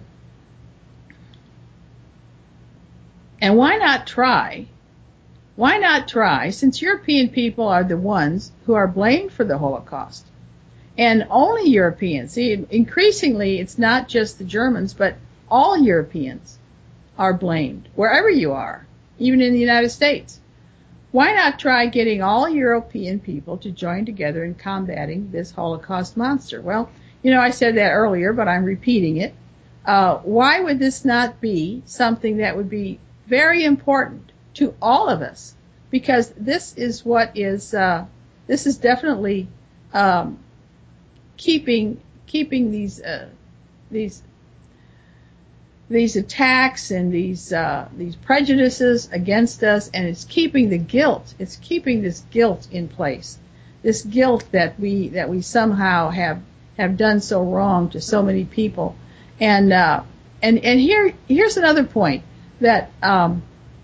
and why not try, why not try, since European people are the ones who are blamed for the Holocaust, and only Europeans, see, increasingly it's not just the Germans, but all Europeans are blamed, wherever you are. even in the United States. Why not try getting all European people to join together in combating this Holocaust monster? Well, you know, I said that earlier, but I'm repeating it. Uh, why would this not be something that would be very important to all of us? Because this is what is, uh, this is definitely um, keeping keeping these uh, these these attacks and these uh, these prejudices against us, and it's keeping the guilt. It's keeping this guilt in place. This guilt that we that we somehow have have done so wrong to so many people. And uh, and and here here's another point that um,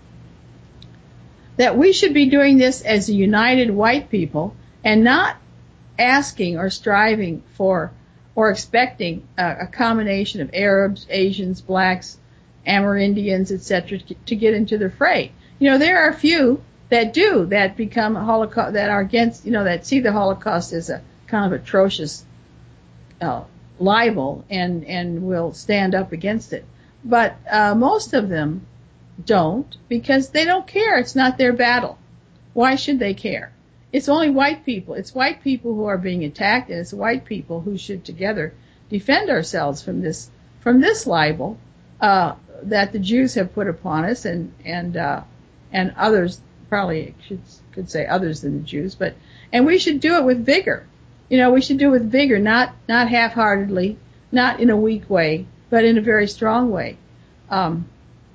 that we should be doing this as a united white people and not asking or striving for or expecting a, a combination of Arabs, Asians, blacks, Amerindians, et cetera, to get into the fray. You know, there are a few that do that become Holocaust that are against, you know, that see the Holocaust as a kind of atrocious uh, libel and and will stand up against it. But uh, most of them don't, because they don't care. It's not their battle. Why should they care? It's only white people. It's white people who are being attacked, and it's white people who should together defend ourselves from this from this libel uh, that the Jews have put upon us, and and uh, and others, probably should could say others than the Jews, but and we should do it with vigor. You know, we should do it with vigor, not not half-heartedly, not in a weak way, but in a very strong way. Um,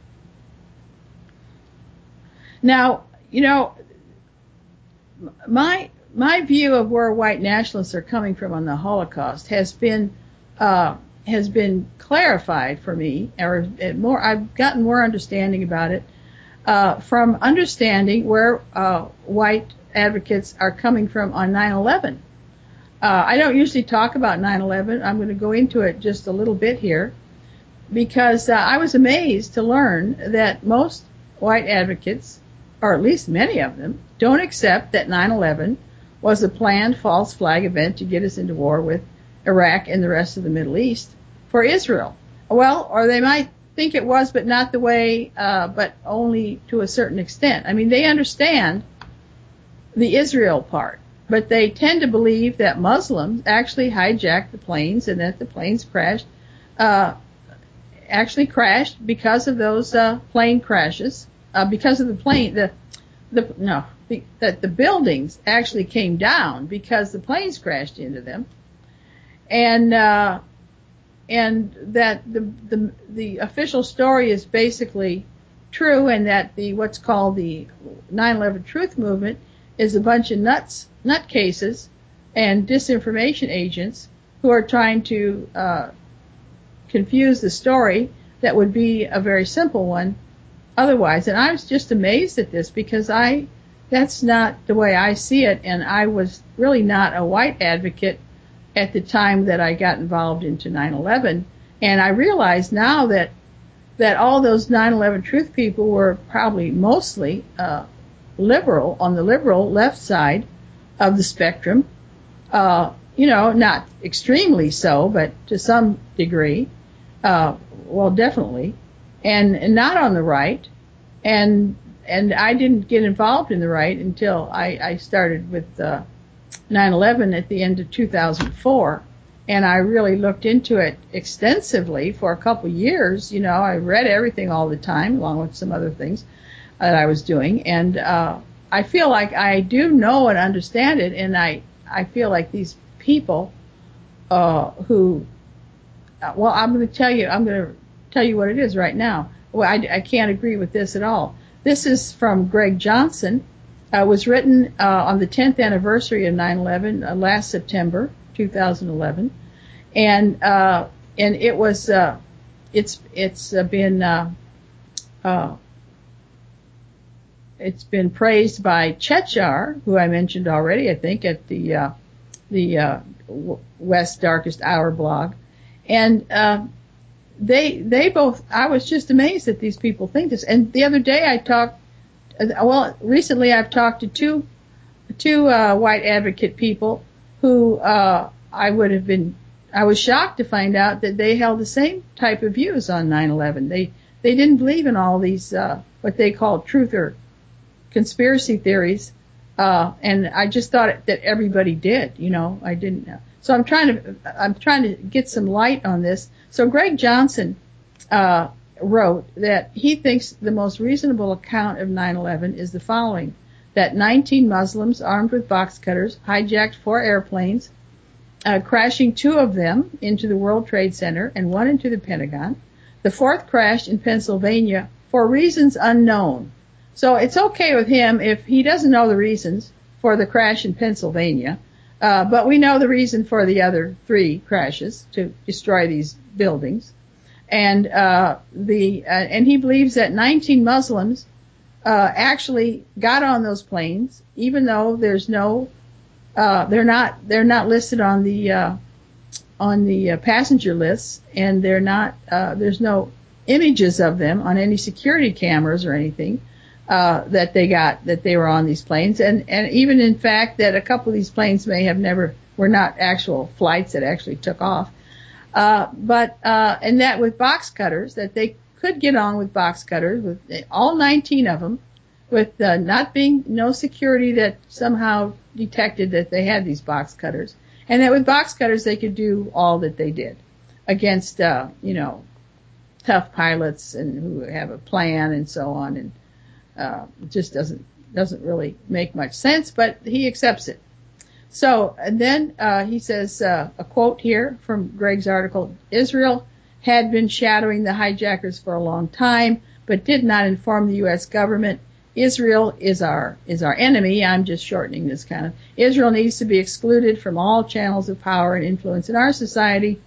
now, you know, my my view of where white nationalists are coming from on the Holocaust has been uh, has been clarified for me, or more. I've gotten more understanding about it uh, from understanding where uh, white advocates are coming from on nine eleven. Uh, I don't usually talk about nine eleven. I'm going to go into it just a little bit here, because uh, I was amazed to learn that most white advocates, or at least many of them, don't accept that nine eleven was a planned false flag event to get us into war with Iraq and the rest of the Middle East for Israel. Well, or they might think it was, but not the way, uh, but only to a certain extent. I mean, they understand the Israel part, but they tend to believe that Muslims actually hijacked the planes and that the planes crashed, uh, actually crashed because of those uh, plane crashes, uh, because of the plane, the, the no, the, that the buildings actually came down because the planes crashed into them, and uh, and that the the the official story is basically true, and that the what's called the nine eleven Truth Movement is a bunch of nuts, nutcases, and disinformation agents who are trying to uh, confuse the story that would be a very simple one otherwise. And I was just amazed at this, because I, that's not the way I see it, and I was really not a white advocate at the time that I got involved into nine eleven. And I realize now that that all those nine eleven truth people were probably mostly uh, liberal, on the liberal left side of the spectrum. Uh, you know, not extremely so, but to some degree. Uh, well, definitely. And, and not on the right. And and I didn't get involved in the right until I, I started with uh, nine eleven at the end of two thousand four. And I really looked into it extensively for a couple years. You know, I read everything all the time, along with some other things that I was doing. And uh, I feel like I do know and understand it. And I, I feel like these people uh, who, well, I'm going to tell you, I'm going to tell you what it is right now. Well, I, I can't agree with this at all. This is from Greg Johnson. Uh, it was written uh, on the tenth anniversary of nine eleven, uh, last September two thousand eleven, and uh, and it was uh, it's it's uh, been uh, uh, it's been praised by Chechar, who I mentioned already, I think, at the uh, the uh, West Darkest Hour blog, and uh, they they both. I was just amazed that these people think this. And the other day I talked. Well, recently I've talked to two two uh, white advocate people who uh, I would have been. I was shocked to find out that they held the same type of views on nine eleven. They they didn't believe in all these uh, what they call truth or conspiracy theories, uh, and I just thought that everybody did. You know, I didn't know. So I'm trying to I'm trying to get some light on this. So Greg Johnson uh, wrote that he thinks the most reasonable account of nine eleven is the following: that nineteen Muslims armed with box cutters hijacked four airplanes, uh, crashing two of them into the World Trade Center and one into the Pentagon. The fourth crashed in Pennsylvania for reasons unknown. So it's okay with him if he doesn't know the reasons for the crash in Pennsylvania, uh, but we know the reason for the other three crashes, to destroy these buildings. And uh, the uh, and he believes that nineteen Muslims uh, actually got on those planes, even though there's no, uh, they're not they're not listed on the uh, on the uh, passenger lists, and they're not uh, there's no images of them on any security cameras or anything uh, that they got that they were on these planes, and and even in fact that a couple of these planes may have never were not actual flights that actually took off. Uh, but, uh, and that with box cutters, that they could get on with box cutters, with all nineteen of them, with uh, not being no security that somehow detected that they had these box cutters, and that with box cutters they could do all that they did against, uh, you know, tough pilots and who have a plan and so on, and uh, it just doesn't doesn't really make much sense, but he accepts it. So, and then uh, he says, uh, a quote here from Greg's article: Israel had been shadowing the hijackers for a long time, but did not inform the U S government. Israel is our is our enemy. I'm just shortening this kind of. Israel needs to be excluded from all channels of power and influence in our society.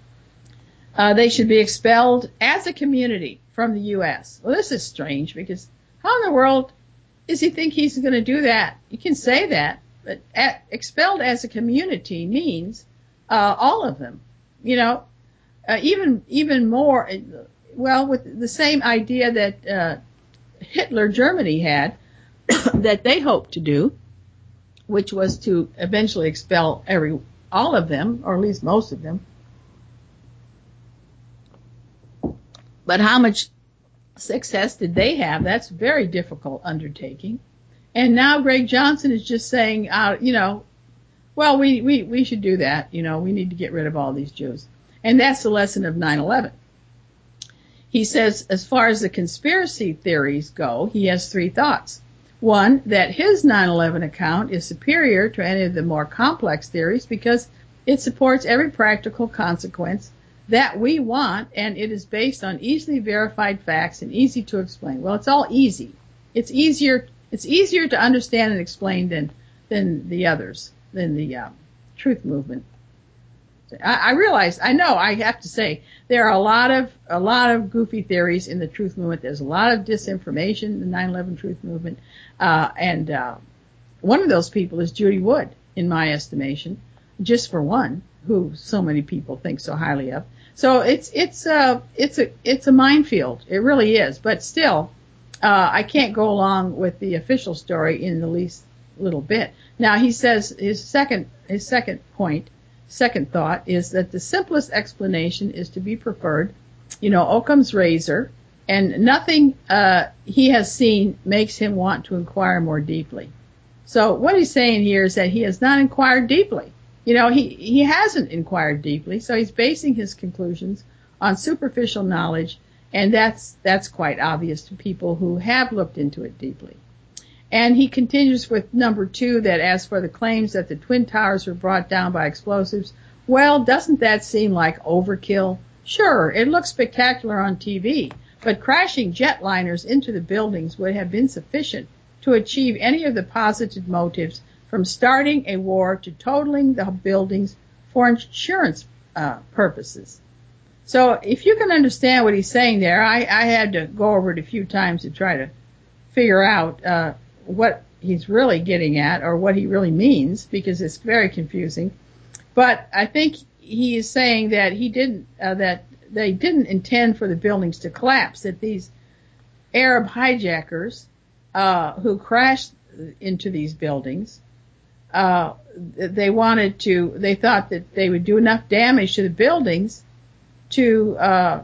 Uh, they should be expelled as a community from the U S. Well, this is strange, because how in the world does he think he's going to do that? You can say that. But at, expelled as a community means uh, all of them, you know, uh, even even more, well, with the same idea that uh, Hitler Germany had, that they hoped to do, which was to eventually expel every all of them, or at least most of them. But how much success did they have? That's a very difficult undertaking. And now Greg Johnson is just saying, uh, you know, well, we, we, we should do that. You know, we need to get rid of all these Jews. And that's the lesson of nine eleven. He says, as far as the conspiracy theories go, he has three thoughts. One, that his nine eleven account is superior to any of the more complex theories because it supports every practical consequence that we want, and it is based on easily verified facts and easy to explain. Well, it's all easy. It's easier It's easier to understand and explain than than the others, than the um, truth movement. I, I realize, I know, I have to say, there are a lot of a lot of goofy theories in the truth movement. There's a lot of disinformation in the nine eleven truth movement, uh, and uh, one of those people is Judy Wood, in my estimation, just for one, who so many people think so highly of. So it's it's uh it's a it's a minefield. It really is, but still. Uh, I can't go along with the official story in the least little bit. Now, he says his second, his second point, second thought is that the simplest explanation is to be preferred, you know, Occam's razor, and nothing, uh, he has seen makes him want to inquire more deeply. So what he's saying here is that he has not inquired deeply. You know, he, he hasn't inquired deeply, so he's basing his conclusions on superficial knowledge. And that's that's quite obvious to people who have looked into it deeply. And he continues with number two, that as for the claims that the Twin Towers were brought down by explosives, well, doesn't that seem like overkill? Sure, it looks spectacular on T V, but crashing jetliners into the buildings would have been sufficient to achieve any of the posited motives, from starting a war to totaling the buildings for insurance uh, purposes. So if you can understand what he's saying there, I, I had to go over it a few times to try to figure out uh, what he's really getting at, or what he really means, because it's very confusing. But I think he is saying that he didn't, uh, that they didn't intend for the buildings to collapse, that these Arab hijackers uh, who crashed into these buildings, uh, they wanted to, they thought that they would do enough damage to the buildings to uh,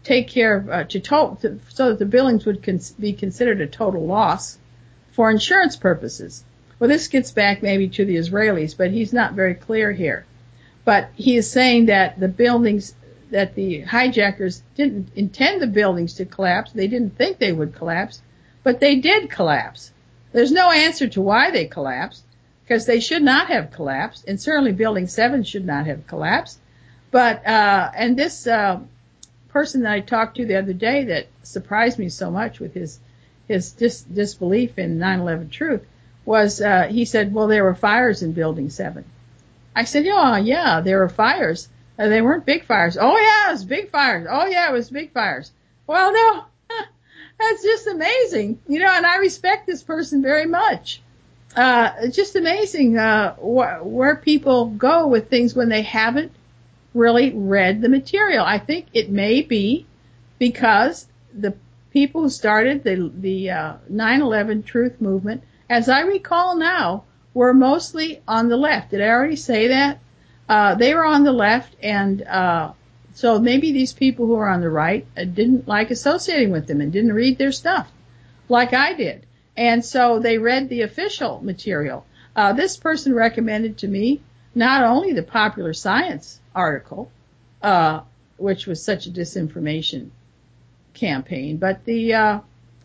take care of, uh, to, to, to so that the buildings would cons- be considered a total loss for insurance purposes. Well, this gets back maybe to the Israelis, but he's not very clear here. But he is saying that the buildings, that the hijackers didn't intend the buildings to collapse. They didn't think they would collapse, but they did collapse. There's no answer to why they collapsed, because they should not have collapsed, and certainly Building seven should not have collapsed. But, uh, and this, uh, person that I talked to the other day that surprised me so much with his, his dis- disbelief in nine eleven truth was, uh, he said, well, there were fires in Building seven. I said, oh, yeah, there were fires. Uh, they weren't big fires. Oh, yeah, it was big fires. Oh, yeah, it was big fires. Well, no, that's just amazing. You know, and I respect this person very much. Uh, it's just amazing, uh, wh- where people go with things when they haven't really read the material. I think it may be because the people who started the, the, uh, nine eleven truth movement, as I recall now, were mostly on the left. Did I already say that? Uh, they were on the left, and, uh, so maybe these people who are on the right uh, didn't like associating with them and didn't read their stuff like I did. And so they read the official material. Uh, this person recommended to me not only the Popular Science article, uh, which was such a disinformation campaign, but the, uh,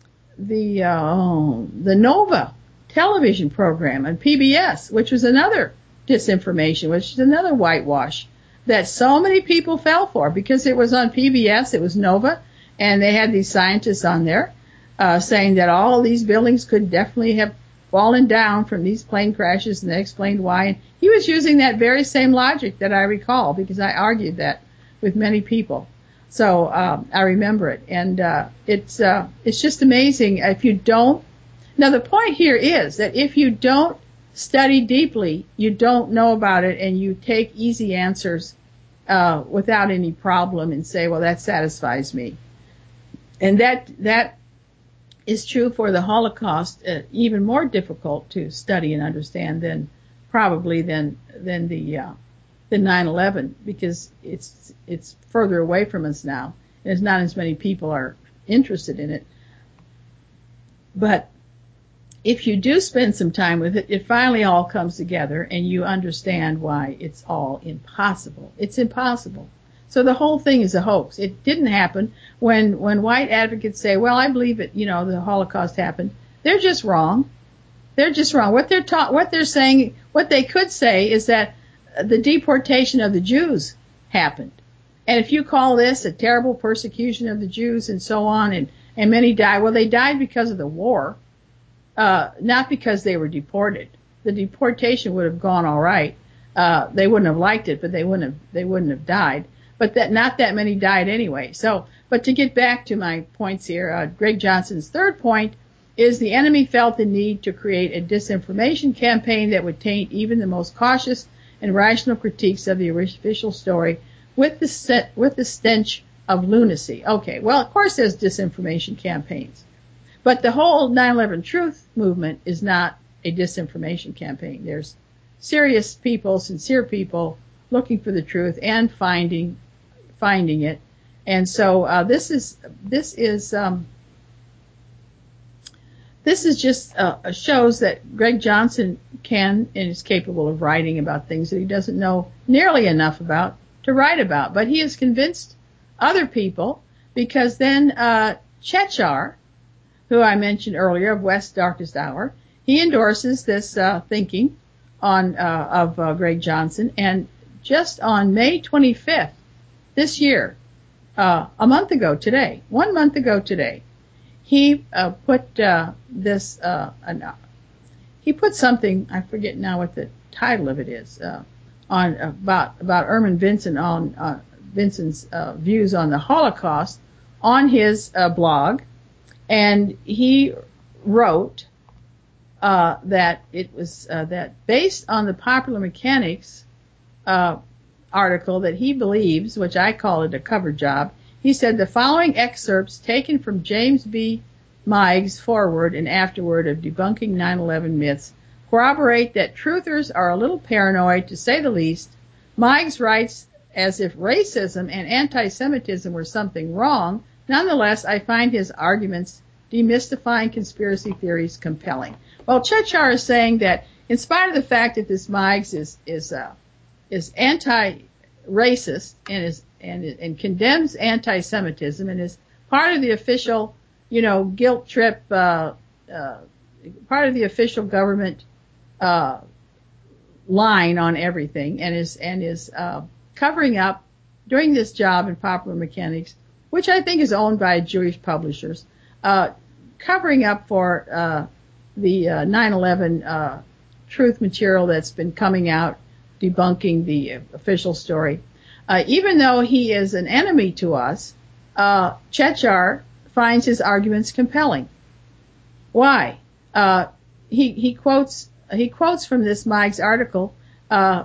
the, uh, oh, the Nova television program on P B S, which was another disinformation, which is another whitewash that so many people fell for because it was on P B S, it was Nova, and they had these scientists on there, uh, saying that all these buildings could definitely have fallen down from these plane crashes, and they explained why. And he was using that very same logic that I recall because I argued that with many people. So um, I remember it, and uh, it's uh, it's just amazing if you don't. Now the point here is that if you don't study deeply, you don't know about it, and you take easy answers uh, without any problem and say, well, that satisfies me. And that that is true for the Holocaust, uh, even more difficult to study and understand than probably than than the uh, than nine eleven, because it's it's further away from us now, and it's not as many people are interested in it. But if you do spend some time with it, it finally all comes together, and you understand why it's all impossible. It's impossible. So the whole thing is a hoax. It didn't happen. When when white advocates say, well, I believe it, you know, the Holocaust happened, they're just wrong. They're just wrong. What they're ta- what they're saying, what they could say is that the deportation of the Jews happened. And if you call this a terrible persecution of the Jews and so on, and, and many died, well, they died because of the war, uh, not because they were deported. The deportation would have gone all right. Uh, they wouldn't have liked it, but they wouldn't have, they wouldn't have died. But that, not that many died anyway. So, but to get back to my points here, uh, Greg Johnson's third point is the enemy felt the need to create a disinformation campaign that would taint even the most cautious and rational critiques of the official story with the set, with the stench of lunacy. Okay, well, of course there's disinformation campaigns, but the whole nine eleven truth movement is not a disinformation campaign. There's serious people, sincere people looking for the truth and finding finding it. And so uh, this is this is um, this is just uh, shows that Greg Johnson can and is capable of writing about things that he doesn't know nearly enough about to write about. But he has convinced other people, because then uh, Chechar, who I mentioned earlier of West's Darkest Hour, he endorses this uh, thinking on uh, of uh, Greg Johnson, and just on May twenty-fifth this year, uh, a month ago today, one month ago today, he uh, put uh, this, uh, an, uh, he put something, I forget now what the title of it is, uh, on about about Erman Vincent on uh, Vincent's uh, views on the Holocaust on his uh, blog, and he wrote uh, that it was uh, that based on the Popular Mechanics uh, article that he believes, which I call it a cover job, he said the following excerpts taken from James B. Meigs' foreword and afterword of Debunking nine eleven Myths corroborate that truthers are a little paranoid, to say the least. Meigs writes as if racism and anti-Semitism were something wrong, nonetheless, I find his arguments demystifying conspiracy theories compelling. Well, Chechar is saying that in spite of the fact that this Meigs is is uh, is anti-racist and is and and condemns anti-Semitism and is part of the official, you know, guilt trip, uh, uh, part of the official government uh, line on everything, and is and is uh, covering up, doing this job in Popular Mechanics, which I think is owned by Jewish publishers, uh, covering up for uh, the uh, nine eleven uh, truth material that's been coming out, debunking the official story. Uh, even though he is an enemy to us, uh, Chechar finds his arguments compelling. Why? Uh, he, he quotes, he quotes from this Meigs article, uh,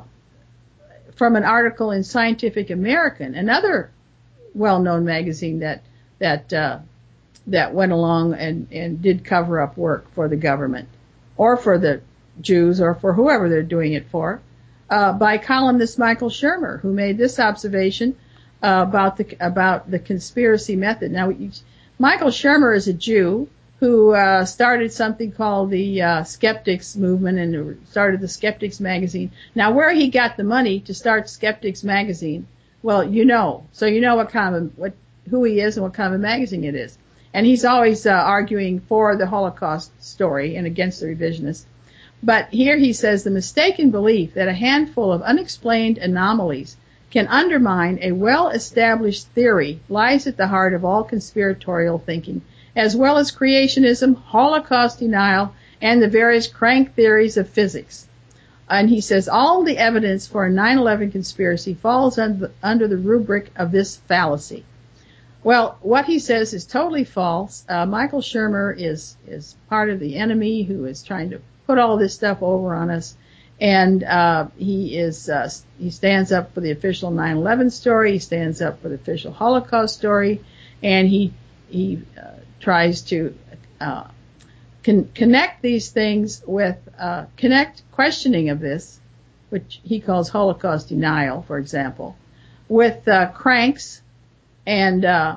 from an article in Scientific American, another well-known magazine that, that, uh, that went along and, and did cover up work for the government or for the Jews or for whoever they're doing it for. Uh, by columnist Michael Shermer, who made this observation uh, about the about the conspiracy method. Now, Michael Shermer is a Jew who uh, started something called the uh, Skeptics movement and started the Skeptics magazine. Now, where he got the money to start Skeptics magazine, well, you know, so you know what kind of what who he is and what kind of a magazine it is. And he's always uh, arguing for the Holocaust story and against the revisionists. But here he says the mistaken belief that a handful of unexplained anomalies can undermine a well-established theory lies at the heart of all conspiratorial thinking, as well as creationism, Holocaust denial, and the various crank theories of physics. And he says all the evidence for a nine eleven conspiracy falls under, under the rubric of this fallacy. Well, what he says is totally false. Uh, Michael Shermer is, is part of the enemy who is trying to put all this stuff over on us, and uh, he is uh, he stands up for the official nine eleven story. He stands up for the official Holocaust story, and he he uh, tries to uh, con- connect these things with uh, connect questioning of this, which he calls Holocaust denial, for example, with uh, cranks and uh,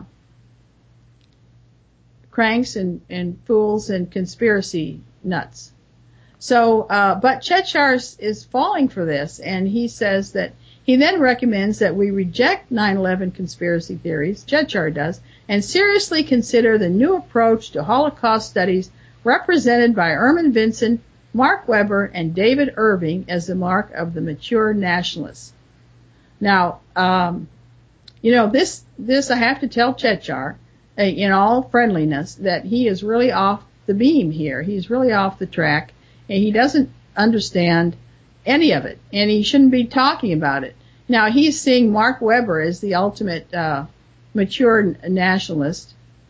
cranks and, and fools and conspiracy nuts. So, uh, but Chechar is falling for this, and he says that he then recommends that we reject nine eleven conspiracy theories, Chechar does, and seriously consider the new approach to Holocaust studies represented by Erman Vincent, Mark Weber, and David Irving as the mark of the mature nationalists. Now, um, you know, this, this I have to tell Chechar, uh, in all friendliness, that he is really off the beam here. He's really off the track. And he doesn't understand any of it, and he shouldn't be talking about it. Now, he's seeing Mark Weber as the ultimate uh, mature nationalist,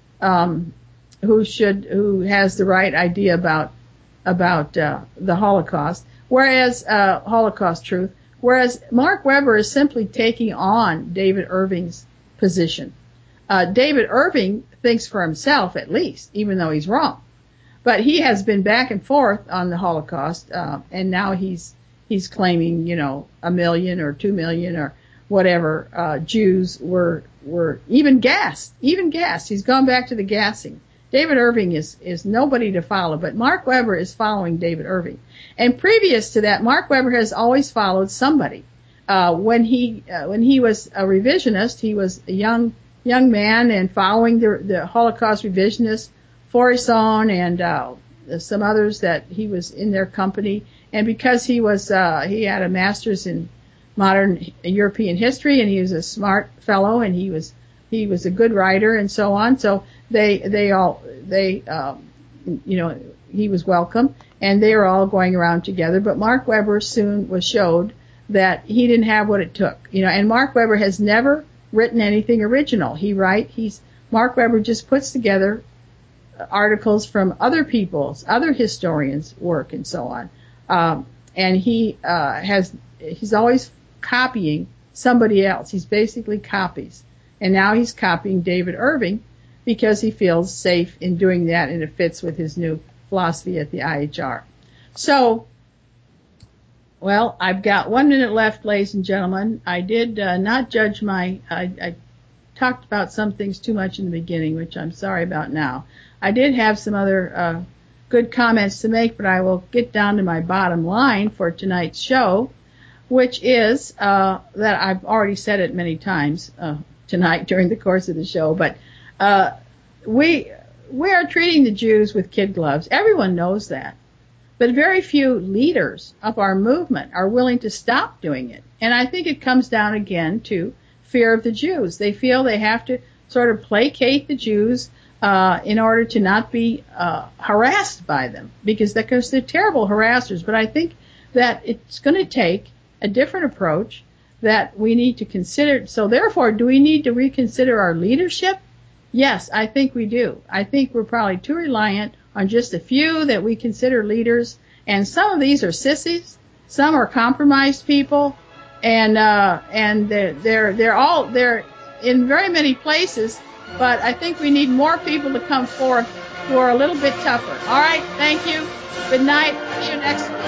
um, who should, who has the right idea about about uh, the Holocaust, whereas uh, Holocaust truth. Whereas Mark Weber is simply taking on David Irving's position. Uh, David Irving thinks for himself, at least, even though he's wrong. But he has been back and forth on the Holocaust, uh, and now he's he's claiming, you know, a million or two million or whatever uh, Jews were were even gassed, even gassed. He's gone back to the gassing. David Irving is is nobody to follow, but Mark Weber is following David Irving. And previous to that, Mark Weber has always followed somebody. Uh, when he uh, when he was a revisionist, he was a young young man and following the the Holocaust revisionists. Faurisson and uh, some others that he was in their company, and because he was uh, he had a master's in modern European history, and he was a smart fellow, and he was he was a good writer, and so on. So they they all they um, you know he was welcome, and they were all going around together. But Mark Weber soon was showed that he didn't have what it took, you know. And Mark Weber has never written anything original. He write he's Mark Weber just puts together articles from other people's, other historians' work and so on. Um, and he uh, has, he's always copying somebody else. He's basically copies. And now he's copying David Irving because he feels safe in doing that, and it fits with his new philosophy at the I H R. So Well, I've got one minute left, ladies and gentlemen. I did uh, not judge my, I, I talked about some things too much in the beginning, which I'm sorry about now. I did have some other uh, good comments to make, but I will get down to my bottom line for tonight's show, which is uh, that I've already said it many times uh, tonight during the course of the show, but uh, we we are treating the Jews with kid gloves. Everyone knows that. But very few leaders of our movement are willing to stop doing it. And I think it comes down again to fear of the Jews. They feel they have to sort of placate the Jews uh, in order to not be uh, harassed by them, because because they're terrible harassers. But I think that it's going to take a different approach that we need to consider. So therefore, do we need to reconsider our leadership? Yes, I think we do. I think we're probably too reliant on just a few that we consider leaders, and some of these are sissies, some are compromised people, and uh, and they're they're they're all they're in very many places. But I think we need more people to come forth who are a little bit tougher. All right, thank you. Good night. See you next week.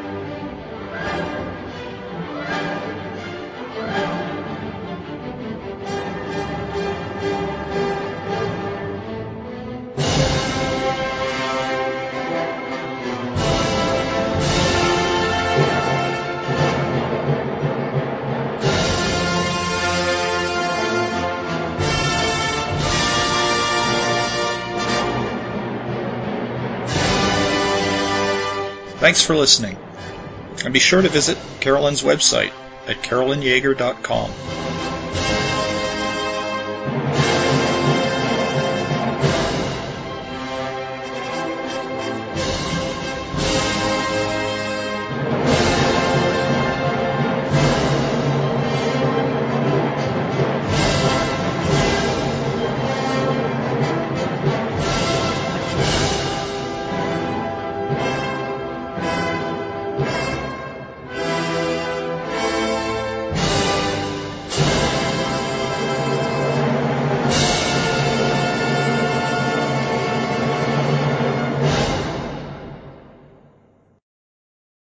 Thanks for listening, and be sure to visit Carolyn's website at carolyn yager dot com.